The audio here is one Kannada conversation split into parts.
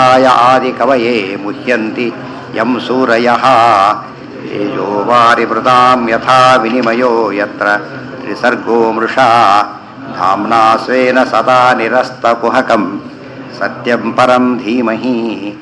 ಆದಿಕವಯೇ ಮುಹ್ಯಂತಿ ಯಂ ಸೂರಯಃ ತೇಜೋ ವಾರಿಮೃತಾಂ ಯಥಾ ವಿನಿಮಯೋ ಯತ್ರ ತ್ರಿಸರ್ಗೋ ಮೃಷಾ ಧಾಮ್ನಾ ಸ್ವೇನ ಸದಾ ನಿರಸ್ತಕುಹಕಂ ಸತ್ಯಂ ಪರಂ ಧೀಮಹಿ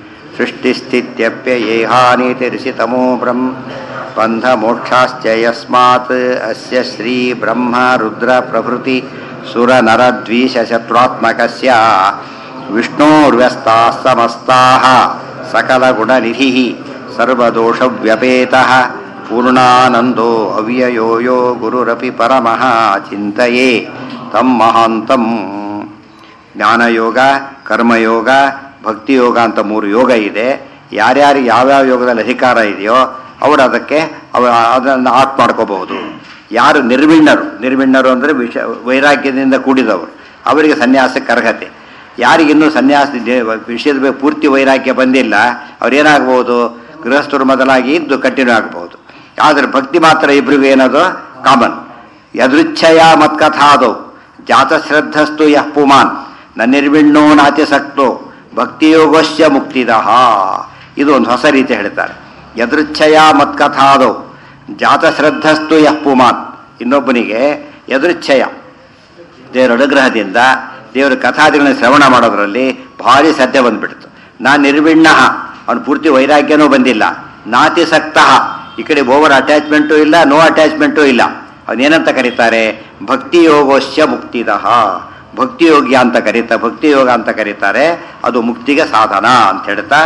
ಸೃಷ್ಟಿಸ್ಥಿತ್ಯಪ್ಯಯೇಹಾನಿತಿರ್ಷಿತಮೋ ಬಂಧಮೋಕ್ಷಾಶ್ಚ ಯಸ್ಮಾತ್ ಅಸ್ಯ ಶ್ರೀ ಬ್ರಹ್ಮ ರುದ್ರ ಪ್ರಭೃತಿ ಸುರನರದ್ವೀಷಶತ್ರುತ್ಮಕಸ್ಯ ವಿಷ್ಣೋರ್ವ್ಯಸ್ತಾಃ ಸಮಸ್ತಾಃ ಸಕಲಗುಣನಿಧಿಃ ಸರ್ವದೋಷವ್ಯಪೇತಃ ಪೂರ್ಣಾನಂದೋ ಅವ್ಯಯೋ ಯೋ ಗುರುರಪಿ ಪರಮಃ ಚಿಂತಯೇ ತಂ ಮಹಾಂತಂ. ಜ್ಞಾನಯೋಗ, ಕರ್ಮಯೋಗ, ಭಕ್ತಿಯೋಗ ಅಂತ 3 ಯೋಗ ಇದೆ. ಯಾರ್ಯಾರಿಗೆ ಯಾವ್ಯಾವ ಯೋಗದಲ್ಲಿ ಅಧಿಕಾರ ಇದೆಯೋ ಅವರು ಅದನ್ನು ಆಟ್ ಮಾಡ್ಕೋಬಹುದು. ಯಾರು ನಿರ್ವಿಣ್ಣರು ಅಂದರೆ ವೈರಾಗ್ಯದಿಂದ ಕೂಡಿದವರು, ಅವರಿಗೆ ಸನ್ಯಾಸಕ್ಕೆ ಅರ್ಹತೆ. ಯಾರಿಗಿನ್ನೂ ಸನ್ಯಾಸ ವಿಷಯದ ಬಗ್ಗೆ ಪೂರ್ತಿ ವೈರಾಗ್ಯ ಬಂದಿಲ್ಲ, ಅವ್ರೇನಾಗ್ಬೋದು, ಗೃಹಸ್ಥರು ಮೊದಲಾಗಿ ಇದ್ದು ಕಂಟಿನ್ಯೂ ಆಗ್ಬೋದು. ಆದರೆ ಭಕ್ತಿ ಮಾತ್ರ ಇಬ್ಬರಿಗೂ ಏನದು ಕಾಮನ್. ಯದೃಚ್ಛಯ ಮತ್ಕಥಾದೌ ಜಾತಶ್ರದ್ಧಸ್ತು ಯಃ ಪುಮಾನ್ ನ ನಿರ್ವಿಣ್ಣೋ ನಾತ್ಯಸಕ್ತೋ ಭಕ್ತಿಯೋಗಸ್ಯ ಮುಕ್ತಿದಃ. ಇದು ಒಂದು ಹೊಸ ರೀತಿ ಹೇಳ್ತಾರೆ. ಯದೃಚ್ಛಯ ಮತ್ಕಥಾದೌ ಜಾತಶ್ರದ್ಧಸ್ತು ಯಃ ಪುಮಾನ್. ಇನ್ನೊಬ್ಬನಿಗೆ ಯದೃಚ್ಛಯ ದೇವರ ಅನುಗ್ರಹದಿಂದ ದೇವರ ಕಥಾದಿಗಳನ್ನ ಶ್ರವಣ ಮಾಡೋದ್ರಲ್ಲಿ ಭಾರಿ ಶ್ರದ್ಧೆ ಬಂದ್ಬಿಡ್ತು. ನಾನು ನಿರ್ವಿಣ್ಣ, ಅವನು ಪೂರ್ತಿ ವೈರಾಗ್ಯನೂ ಬಂದಿಲ್ಲ. ನಾತಿಸಕ್ತಃ, ಈ ಕಡೆ ಓವರ್ ಅಟ್ಯಾಚ್ಮೆಂಟು ಇಲ್ಲ, ನೋ ಅಟ್ಯಾಚ್ಮೆಂಟು ಇಲ್ಲ. ಅವನೇನಂತ ಕರೀತಾರೆ, ಭಕ್ತಿಯೋಗೋಶ್ಯ ಮುಕ್ತಿದಃ. ಭಕ್ತಿಯೋಗ್ಯ ಅಂತ ಭಕ್ತಿಯೋಗ ಅಂತ ಕರೀತಾರೆ. ಅದು ಮುಕ್ತಿಗೆ ಸಾಧನ ಅಂತ ಹೇಳ್ತಾ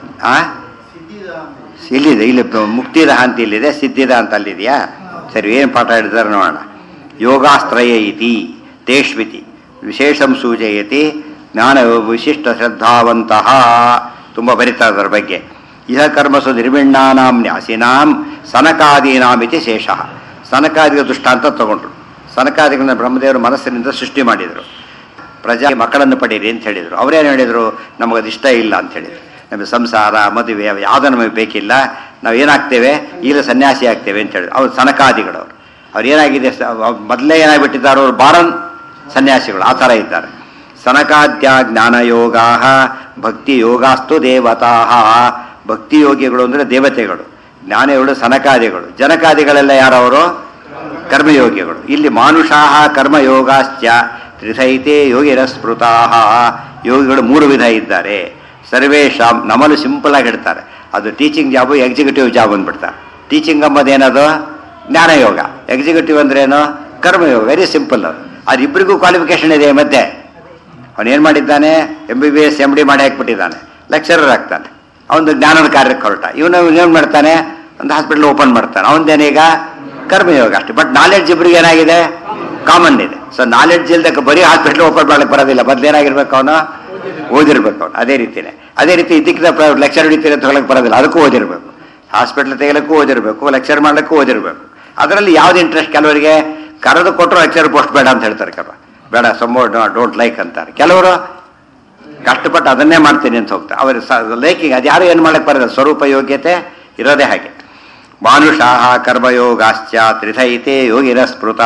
ಇಲ್ಲಿದೆ. ಇಲ್ಲಿ ಮುಕ್ತಿದಹ ಅಂತ ಇಲ್ಲಿದೆ, ಸಿದ್ಧಿದ ಅಂತ ಅಲ್ಲಿದೆಯಾ? ಸರಿ, ಏನು ಪಾಠ ಹೇಳಿದ್ದಾರೆ ನೋಡೋಣ. ಯೋಗಾಸ್ತ್ರಯ ಇತಿ ತೇಷ್ವಿತಿ ವಿಶೇಷಂ ಸೂಚಯತಿ ಜ್ಞಾನ ವಿಶಿಷ್ಟ ಶ್ರದ್ಧಾವಂತಹ. ತುಂಬ ಬರೀತಾರೆ ಅದರ ಬಗ್ಗೆ. ಇಹ ಕರ್ಮಸು ನಿರ್ವಿಣ್ಣಾನಾಂ ನ್ಯಾಸಿನಾಂ ಸನಕಾದೀನಾಮಿತಿ ಶೇಷಃ. ಸನಕಾದಿಗಳ ದೃಷ್ಟಾಂತ ತಗೊಂಡ್ರು. ಸನಕಾದಿಗಳನ್ನ ಬ್ರಹ್ಮದೇವರು ಮನಸ್ಸಿನಿಂದ ಸೃಷ್ಟಿ ಮಾಡಿದರು. ಪ್ರಜಾ ಮಕ್ಕಳನ್ನು ಪಡೀರಿ ಅಂತ ಹೇಳಿದರು. ಅವರೇನು ಹೇಳಿದರು, ನಮಗದು ಇಷ್ಟ ಇಲ್ಲ ಅಂತ ಹೇಳಿದರು. ನಮಗೆ ಸಂಸಾರ, ಮದುವೆ ಯಾವುದೂ ನಮಗೆ ಬೇಕಿಲ್ಲ, ನಾವು ಏನಾಗ್ತೇವೆ, ಈಗ ಸನ್ಯಾಸಿ ಆಗ್ತೇವೆ ಅಂತ ಹೇಳಿದ್ರು. ಅವ್ರು ಸನಕಾದಿಗಳವರು. ಅವ್ರು ಏನಾಗಿದೆ, ಮೊದಲೇ ಏನಾಗ್ಬಿಟ್ಟಿದ್ದಾರೆ, ಅವರು ಬಾರನ್ ಸನ್ಯಾಸಿಗಳು, ಆ ಥರ ಇದ್ದಾರೆ. ಸನಕಾದ್ಯ ಜ್ಞಾನಯೋಗಾ ಭಕ್ತಿ ಯೋಗಾಸ್ತು ದೇವತಾ. ಭಕ್ತಿಯೋಗಿಗಳು ಅಂದರೆ ದೇವತೆಗಳು, ಜ್ಞಾನಿಗಳು ಸನಕಾದಿಗಳು, ಜನಕಾದಿಗಳೆಲ್ಲ ಯಾರವರು, ಕರ್ಮಯೋಗಿಗಳು. ಇಲ್ಲಿ ಮಾನುಷಾಹ ಕರ್ಮಯೋಗಾಶ್ಚ ತ್ರಿಸೈತೆ ಯೋಗಿರಸ್ಮೃತಾ. ಯೋಗಿಗಳು 3 ವಿಧ ಇದ್ದಾರೆ. ಸರ್ವೇಶಾಂ, ನಮ್ಮಲ್ಲೂ ಸಿಂಪಲ್ ಆಗಿ ಹೇಳ್ತಾರೆ, ಅದು ಟೀಚಿಂಗ್ ಜಾಬು, ಎಕ್ಸಿಕ್ಯೂಟಿವ್ ಜಾಬ್ ಅಂದ್ಬಿಡ್ತಾರೆ. ಟೀಚಿಂಗ್ ಅಂಬೋದೇನದು ಜ್ಞಾನಯೋಗ, ಎಕ್ಸಿಕ್ಯೂಟಿವ್ ಅಂದ್ರೇನು ಕರ್ಮಯೋಗ. Very simple. ಅದಿಬ್ಬರಿಗೂ ಕ್ವಾಲಿಫಿಕೇಶನ್ ಇದೆ ಮಧ್ಯೆ. ಅವನೇನು ಮಾಡಿದ್ದಾನೆ, MBBS MD ಮಾಡಿ ಹಾಕ್ಬಿಟ್ಟಿದ್ದಾನೆ, ಲೆಕ್ಚರರ್ ಆಗ್ತಾನೆ, ಅವನು ಜ್ಞಾನದ ಕಾರ್ಯಕ್ಕೆ ಹೊರಟ. ಇವನು ಏನು ಮಾಡ್ತಾನೆ, ಒಂದು ಹಾಸ್ಪಿಟಲ್ ಓಪನ್ ಮಾಡ್ತಾನೆ, ಅವನದೇನೀಗ ಕರ್ಮಯೋಗ ಅಷ್ಟೇ. ಬಟ್ ನಾಲೆಡ್ಜ್ ಇಬ್ಬರಿಗೆ ಏನಾಗಿದೆ, ಕಾಮನ್ ಇದೆ. ಸೊ ನಾಲೆಡ್ಜ್ ಇಲ್ದಕ್ಕೆ ಬರೀ ಹಾಸ್ಪಿಟಲ್ ಓಪನ್ ಮಾಡಕ್ಕೆ ಬರೋದಿಲ್ಲ, ಮೊದಲೇನಾಗಿರ್ಬೇಕು, ಅವನು ಓದಿರ್ಬೇಕು. ಅವನು ಅದೇ ರೀತಿ ಇದಕ್ಕಿಂತ ಲೆಕ್ಚರ್ ಹಿಡಿತೀರ ತಗೊಳಕ್ಕೆ ಬರೋದಿಲ್ಲ, ಅದಕ್ಕೂ ಓದಿರ್ಬೇಕು. ಹಾಸ್ಪಿಟ್ಲ್ ತೆಗಲಕ್ಕೂ ಓದಿರ್ಬೇಕು, ಲೆಕ್ಚರ್ ಮಾಡ್ಲಿಕ್ಕೂ ಓದಿರ್ಬೇಕು. ಅದರಲ್ಲಿ ಯಾವ್ದು ಇಂಟ್ರೆಸ್ಟ್, ಕೆಲವರಿಗೆ ಕರೆದು ಕೊಟ್ಟರು ಲೆಕ್ಚರ್ ಪೋಸ್ಟ್ ಬೇಡ ಅಂತ ಹೇಳ್ತಾರೆ, ಕೆಲವರು ಬೇಡ, ಸಮ್ ಡೋಂಟ್ ಲೈಕ್ ಅಂತಾರೆ. ಕೆಲವರು ಕಷ್ಟಪಟ್ಟು ಅದನ್ನೇ ಮಾಡ್ತೀನಿ ಅಂತ ಹೋಗ್ತಾರೆ. ಅವ್ರ ಲೈಕಿಂಗ್ ಅದು ಯಾರು ಏನು ಮಾಡಕ್ಕೆ ಬರೋದು, ಸ್ವರೂಪ ಯೋಗ್ಯತೆ ಇರೋದೇ ಹಾಗೆ. ಮಾನುಷಾಹ ಕರ್ಮಯೋಗಾಶ್ಚ ತ್ರಿಸೈತೆ ಯೋಗಿರಸ್ಮೃತಾ.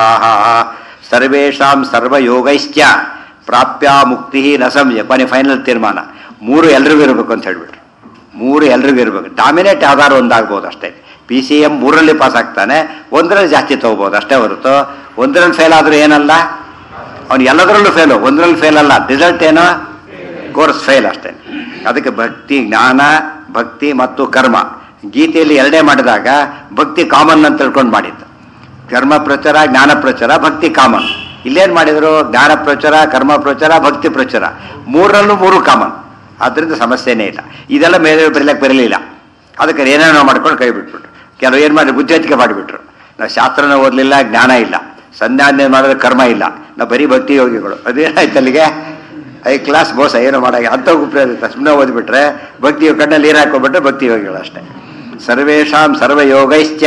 ಸರ್ವೇಷಾಂ ಸರ್ವಯೋಗೈಶ್ಚ ಪ್ರಾಪ್ಯ ಮುಕ್ತಿ ನ ಸಂಶಯ. ಫೈನಲ್ ತೀರ್ಮಾನ 3 ಎಲ್ರಿಗೂ ಇರಬೇಕು ಅಂತ ಹೇಳ್ಬಿಟ್ರು. 3 ಎಲ್ರಿಗೂ ಇರಬೇಕು. ಡಾಮಿನೇಟ್ ಯಾವ್ದಾರು ಒಂದಾಗ್ಬೋದು ಅಷ್ಟೇ. PCM 3ರಲ್ಲಿ ಪಾಸ್ ಆಗ್ತಾನೆ, 1ರಲ್ಲಿ ಜಾಸ್ತಿ ತಗೋಬೋದು ಅಷ್ಟೇ ಹೊರತು 1ರಲ್ಲಿ ಫೇಲ್ ಆದರೂ ಏನಲ್ಲ, ಅವನು ಎಲ್ಲದರಲ್ಲೂ ಫೇಲು, 1ರಲ್ಲಿ ಫೇಲ್ ಅಲ್ಲ. ರಿಸಲ್ಟ್ ಏನೋ ಕೋರ್ಸ್ ಫೇಲ್ ಅಷ್ಟೇ. ಅದಕ್ಕೆ ಭಕ್ತಿ, ಜ್ಞಾನ, ಭಕ್ತಿ ಮತ್ತು ಕರ್ಮ. ಗೀತೆಯಲ್ಲಿ 2 ಮಾಡಿದಾಗ ಭಕ್ತಿ ಕಾಮನ್ ಅಂತ ತಿಳ್ಕೊಂಡು ಮಾಡಿದ್ದು. ಕರ್ಮ ಪ್ರಚಾರ, ಜ್ಞಾನ ಪ್ರಚಾರ, ಭಕ್ತಿ ಕಾಮನ್. ಇಲ್ಲೇನು ಮಾಡಿದರು, ಜ್ಞಾನ ಪ್ರಚಾರ, ಕರ್ಮ ಪ್ರಚಾರ, ಭಕ್ತಿ ಪ್ರಚಾರ, 3ರಲ್ಲೂ 3 ಕಾಮನ್. ಆದ್ದರಿಂದ ಸಮಸ್ಯೆನೇ ಇಲ್ಲ. ಇದೆಲ್ಲ ಮೇಲೆ ಬರೀಲಕ್ಕೆ ಬರಲಿಲ್ಲ. ಅದಕ್ಕೆ ಏನೇನೋ ಮಾಡ್ಕೊಂಡು ಕೈ ಬಿಟ್ಬಿಟ್ರು. ಕೆಲವು ಏನು ಮಾಡಿ ಬುದ್ಧಿವಂತಿಕೆ ಮಾಡಿಬಿಟ್ರು. ನಾವು ಶಾಸ್ತ್ರನ ಓದಲಿಲ್ಲ, ಜ್ಞಾನ ಇಲ್ಲ, ಸಂಧ್ಯಾನೆ ಮಾಡಿದ್ರೆ ಕರ್ಮ ಇಲ್ಲ, ನಾವು ಬರೀ ಭಕ್ತಿ ಯೋಗಿಗಳು. ಅದೇನಾಯ್ತು ಅಲ್ಲಿಗೆ, 5 ಕ್ಲಾಸ್ ಮೋಸ, ಏನೋ ಮಾಡಾಗ ಅಂತ ಉಪಯೋಗ. ಸುಮ್ಮನೆ ಓದಿಬಿಟ್ರೆ ಭಕ್ತಿ ಕಣ್ಣಲ್ಲಿ ನೀರು ಹಾಕೊಂಡ್ಬಿಟ್ರೆ ಭಕ್ತಿ ಯೋಗಿಗಳು ಅಷ್ಟೇ. ಸರ್ವೇಷಾಂ ಸರ್ವಯೋಗೈಶ್ಚ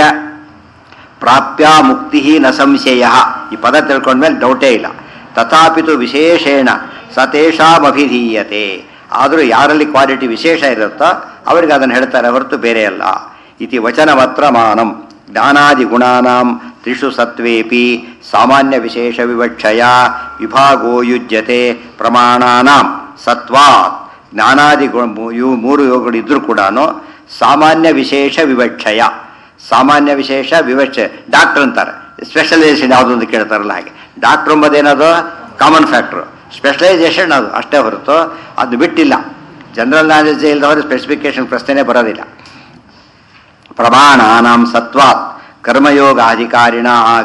ಪ್ರಾಪ್ಯ ಮುಕ್ತಿ ನ ಸಂಶಯ. ಈ ಪದ ತಿಳ್ಕೊಂಡ್ಮೇಲೆ ಡೌಟೇ ಇಲ್ಲ. ತಥಾಪಿತು ವಿಶೇಷೇಣ ಸತೇಷಾಂ ಅಭಿಧೀಯತೆ. ಆದರೂ ಯಾರಲ್ಲಿ ಕ್ವಾಲಿಟಿ ವಿಶೇಷ ಇರುತ್ತೋ ಅವರಿಗೆ ಅದನ್ನು ಹೇಳ್ತಾರೆ ಹೊರತು ಬೇರೆ ಅಲ್ಲ. ಇತಿ ವಚನವತ್ರ ಮಾನಂ ಜ್ಞಾನಾದಿ ಗುಣಾನಾಂ ತ್ರಿಷು ಸತ್ವೇಪಿ ಸಾಮಾನ್ಯ ವಿಶೇಷ ವಿವಕ್ಷಯ ವಿಭಾಗೋ ಯುಜ್ಯತೆ ಪ್ರಮಾಣಾನಾಂ ಸತ್ವಾತ್ ಜ್ಞಾನಾದಿ ಇವು 3 ಯೋಗಗಳು ಇದ್ರೂ ಕೂಡ ಸಾಮಾನ್ಯ ವಿಶೇಷ ವಿವಕ್ಷಯ, ಸಾಮಾನ್ಯ ವಿಶೇಷ ವಿವಕ್ಷೆ. ಡಾಕ್ಟರ್ ಅಂತಾರೆ, ಸ್ಪೆಷಲೈಸೇಷನ್ ಯಾವುದು ಅಂತ ಕೇಳ್ತಾರಲ್ಲ ಹಾಗೆ. ಡಾಕ್ಟರ್ ಎಂಬುದೇನದು ಕಾಮನ್ ಫ್ಯಾಕ್ಟ್ರು, ಸ್ಪೆಷಲೈಸೇಷನ್ ಅದು ಅಷ್ಟೇ ಹೊರತು ಅದು ಬಿಟ್ಟಿಲ್ಲ. ಜನರಲ್ ನಾಲೆಜ್ ಇಲ್ಲದವರು ಸ್ಪೆಸಿಫಿಕೇಶನ್ ಪ್ರಶ್ನೆನೇ ಬರೋದಿಲ್ಲ. ಪ್ರಮಾಣಾನಾಂ ಸತ್ವಾತ್ ಕರ್ಮಯೋಗಾಧಿಕಾರಿಣ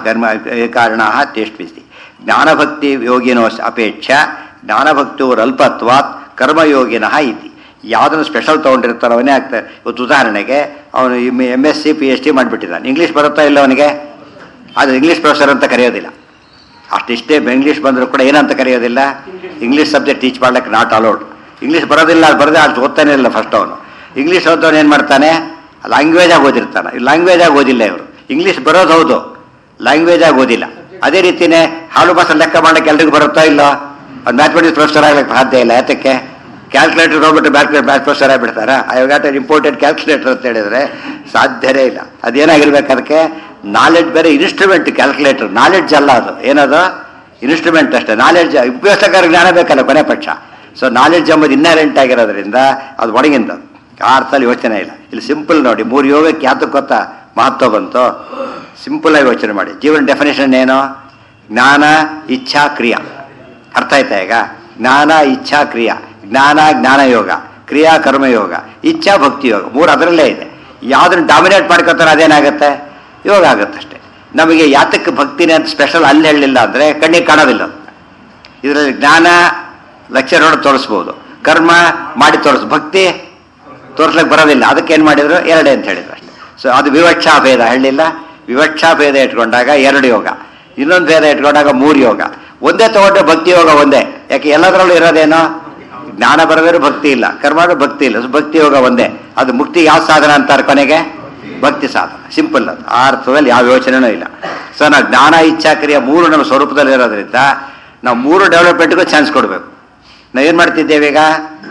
ತೇಷ್ವಿಸಿ ಜ್ಞಾನಭಕ್ತಿ ಯೋಗಿನೋ ಅಪೇಕ್ಷ ಜ್ಞಾನಭಕ್ತಿರಲ್ಪತ್ವಾತ್ ಕರ್ಮಯೋಗಿನಃ ಇತಿ. ಯಾವುದನ್ನು ಸ್ಪೆಷಲ್ ತೊಗೊಂಡಿರ್ತಾರೋ ಅವನೇ ಆಗ್ತಾರೆ. ಇವತ್ತು ಉದಾಹರಣೆಗೆ ಅವನು MSc PhD ಮಾಡಿಬಿಟ್ಟಿದ್ದಾನೆ, ಇಂಗ್ಲೀಷ್ ಬರುತ್ತಾ ಇಲ್ಲ ಅವನಿಗೆ? ಅದು ಇಂಗ್ಲೀಷ್ ಪ್ರೊಫೆಸರ್ ಅಂತ ಕರೆಯೋದಿಲ್ಲ. ಅಷ್ಟಿಷ್ಟೇ ಇಂಗ್ಲೀಷ್ ಬಂದರೂ ಕೂಡ ಏನಂತ ಕರೆಯೋದಿಲ್ಲ, ಇಂಗ್ಲೀಷ್ ಸಬ್ಜೆಕ್ಟ್ ಟೀಚ್ ಮಾಡ್ಲಿಕ್ಕೆ ನಾಟ್ ಅಲೌಡ್. ಇಂಗ್ಲೀಷ್ ಬರೋದಿಲ್ಲ, ಅದು ಬರದೆ ಅಷ್ಟು ಓದ್ತಾನೆ ಇಲ್ಲ ಫಸ್ಟ್ ಅವನು. ಇಂಗ್ಲೀಷ್ ಓದೋನು ಏನು ಮಾಡ್ತಾನೆ, ಲ್ಯಾಂಗ್ವೇಜಾಗಿ ಓದಿರ್ತಾನೆ. ಲ್ಯಾಂಗ್ವೇಜಾಗಿ ಓದಿಲ್ಲ ಇವರು, ಇಂಗ್ಲೀಷ್ ಬರೋದು ಹೌದು, ಲ್ಯಾಂಗ್ವೇಜಾಗಿ ಓದಿಲ್ಲ. ಅದೇ ರೀತಿಯೇ ಹಾಲು ಬಸ್ ಲೆಕ್ಕ ಮಾಡೋಕ್ಕೆ ಎಲ್ರಿಗೂ ಬರುತ್ತೋ ಇಲ್ಲೋ? ಅದು ಮ್ಯಾಥಮೆಟಿಕ್ಸ್ ಪ್ರೊಫೆಸರ್ ಆಗಲಿಕ್ಕೆ ಸಾಧ್ಯ ಇಲ್ಲ. ಯಾತಕ್ಕೆ? ಕ್ಯಾಲ್ಕುಲೇಟರ್ ಹೋಗ್ಬಿಟ್ಟು ಮ್ಯಾಥ್ ಪ್ರೊಫೆಸರ್ ಆಗಿಬಿಡ್ತಾರ? I got an imported calculator ಅಂತ ಹೇಳಿದ್ರೆ ಸಾಧ್ಯನೇ ಇಲ್ಲ. ಅದೇನಾಗಿರ್ಬೇಕು, ಅದಕ್ಕೆ ನಾಲೆಡ್ಜ್ ಬೇರೆ. ಇನ್ಸ್ಟ್ರೂಮೆಂಟ್ ಕ್ಯಾಲ್ಕುಲೇಟರ್, ನಾಲೆಡ್ಜ್ ಅಲ್ಲ ಅದು. ಏನದು? ಇನ್ಸ್ಟ್ರೂಮೆಂಟ್ ಅಷ್ಟೇ. ನಾಲೆಡ್ಜ್ ಉಪಯೋಗಕಾರ ಜ್ಞಾನ ಬೇಕಲ್ಲ ಕೊನೆ ಪಕ್ಷ. ಸೊ ನಾಲೆಡ್ಜ್ ಎಂಬುದು ಇನ್ನರೆಂಟ್ ಆಗಿರೋದ್ರಿಂದ ಅದು ಒಳಗಿಂದ ಆ ಅರ್ಥದಲ್ಲಿ ಯೋಚನೆ ಇಲ್ಲ. ಇಲ್ಲಿ ಸಿಂಪಲ್ ನೋಡಿ, 3 ಯೋಗಕ್ಕೆ ಯಾತಕ್ಕೆ ಗೊತ್ತಾ ಮಹತ್ವ ಬಂತು? ಸಿಂಪಲ್ ಆಗಿ ಯೋಚನೆ ಮಾಡಿ. ಜೀವನ ಡೆಫಿನೇಷನ್ ಏನು? ಜ್ಞಾನ, ಇಚ್ಛಾ, ಕ್ರಿಯಾ. ಅರ್ಥ ಆಯ್ತಾ ಈಗ? ಜ್ಞಾನ, ಇಚ್ಛಾ, ಕ್ರಿಯಾ. ಜ್ಞಾನ ಜ್ಞಾನಯೋಗ, ಕ್ರಿಯಾ ಕರ್ಮಯೋಗ, ಇಚ್ಛಾ ಭಕ್ತಿ ಯೋಗ. 3 ಅದರಲ್ಲೇ ಇದೆ. ಯಾವುದನ್ನು ಡಾಮಿನೇಟ್ ಮಾಡ್ಕೊತಾರೆ ಅದೇನಾಗುತ್ತೆ? ಯೋಗ ಆಗುತ್ತೆ ಅಷ್ಟೇ. ನಮಗೆ ಯಾತಕ್ಕೆ ಭಕ್ತಿನೇ ಅಂತ ಸ್ಪೆಷಲ್ ಅಲ್ಲಿ ಹೇಳಲಿಲ್ಲ ಅಂದರೆ ಕಣ್ಣಿಗೆ ಕಾಣೋದಿಲ್ಲ. ಇದರಲ್ಲಿ ಜ್ಞಾನ ಲಕ್ಷ್ಯ ನೋಡಿ ತೋರಿಸ್ಬೋದು, ಕರ್ಮ ಮಾಡಿ ಭಕ್ತಿ ತೋರಿಸ್ಲಿಕ್ಕೆ ಬರೋದಿಲ್ಲ. ಅದಕ್ಕೆ ಏನು ಮಾಡಿದ್ರು? 2 ಅಂತ ಹೇಳಿದ್ರು ಅಷ್ಟೇ. ಸೊ ಅದು ವಿವಕ್ಷಾ ಭೇದ ಹೇಳಲಿಲ್ಲ. ವಿವಕ್ಷಾ ಭೇದ ಇಟ್ಕೊಂಡಾಗ 2 ಯೋಗ, ಇನ್ನೊಂದು ಭೇದ ಇಟ್ಕೊಂಡಾಗ 3 ಯೋಗ. ಒಂದೇ ತಗೊಂಡ್ರೆ ಭಕ್ತಿ ಯೋಗ ಒಂದೇ. ಯಾಕೆ ಎಲ್ಲದರಲ್ಲೂ ಇರೋದೇನೋ ಜ್ಞಾನ ಬರೋದ್ರೆ ಭಕ್ತಿ ಇಲ್ಲ, ಕರ್ಮ ಭಕ್ತಿ ಇಲ್ಲ. ಭಕ್ತಿ ಯೋಗ ಒಂದೇ. ಅದು ಮುಕ್ತಿ ಯಾವ ಸಾಧನ ಅಂತಾರೆ ಕೊನೆಗೆ? ಭಕ್ತಿ ಸಾಧನ. ಸಿಂಪಲ್ ಅದು. ಆ ಅರ್ಥದಲ್ಲಿ ಯಾವ ಯೋಚನೆನೂ ಇಲ್ಲ. ಸೊ ನಾವು ಜ್ಞಾನ, ಇಚ್ಛಾ, ಕ್ರಿಯೆ 3 ನಮ್ಮ ಸ್ವರೂಪದಲ್ಲಿ ಇರೋದ್ರಿಂದ ನಾವು 3 ಡೆವಲಪ್ಮೆಂಟ್ಗೂ ಚಾನ್ಸ್ ಕೊಡಬೇಕು. ನಾವೇನು ಮಾಡ್ತಿದ್ದೇವೆ ಈಗ?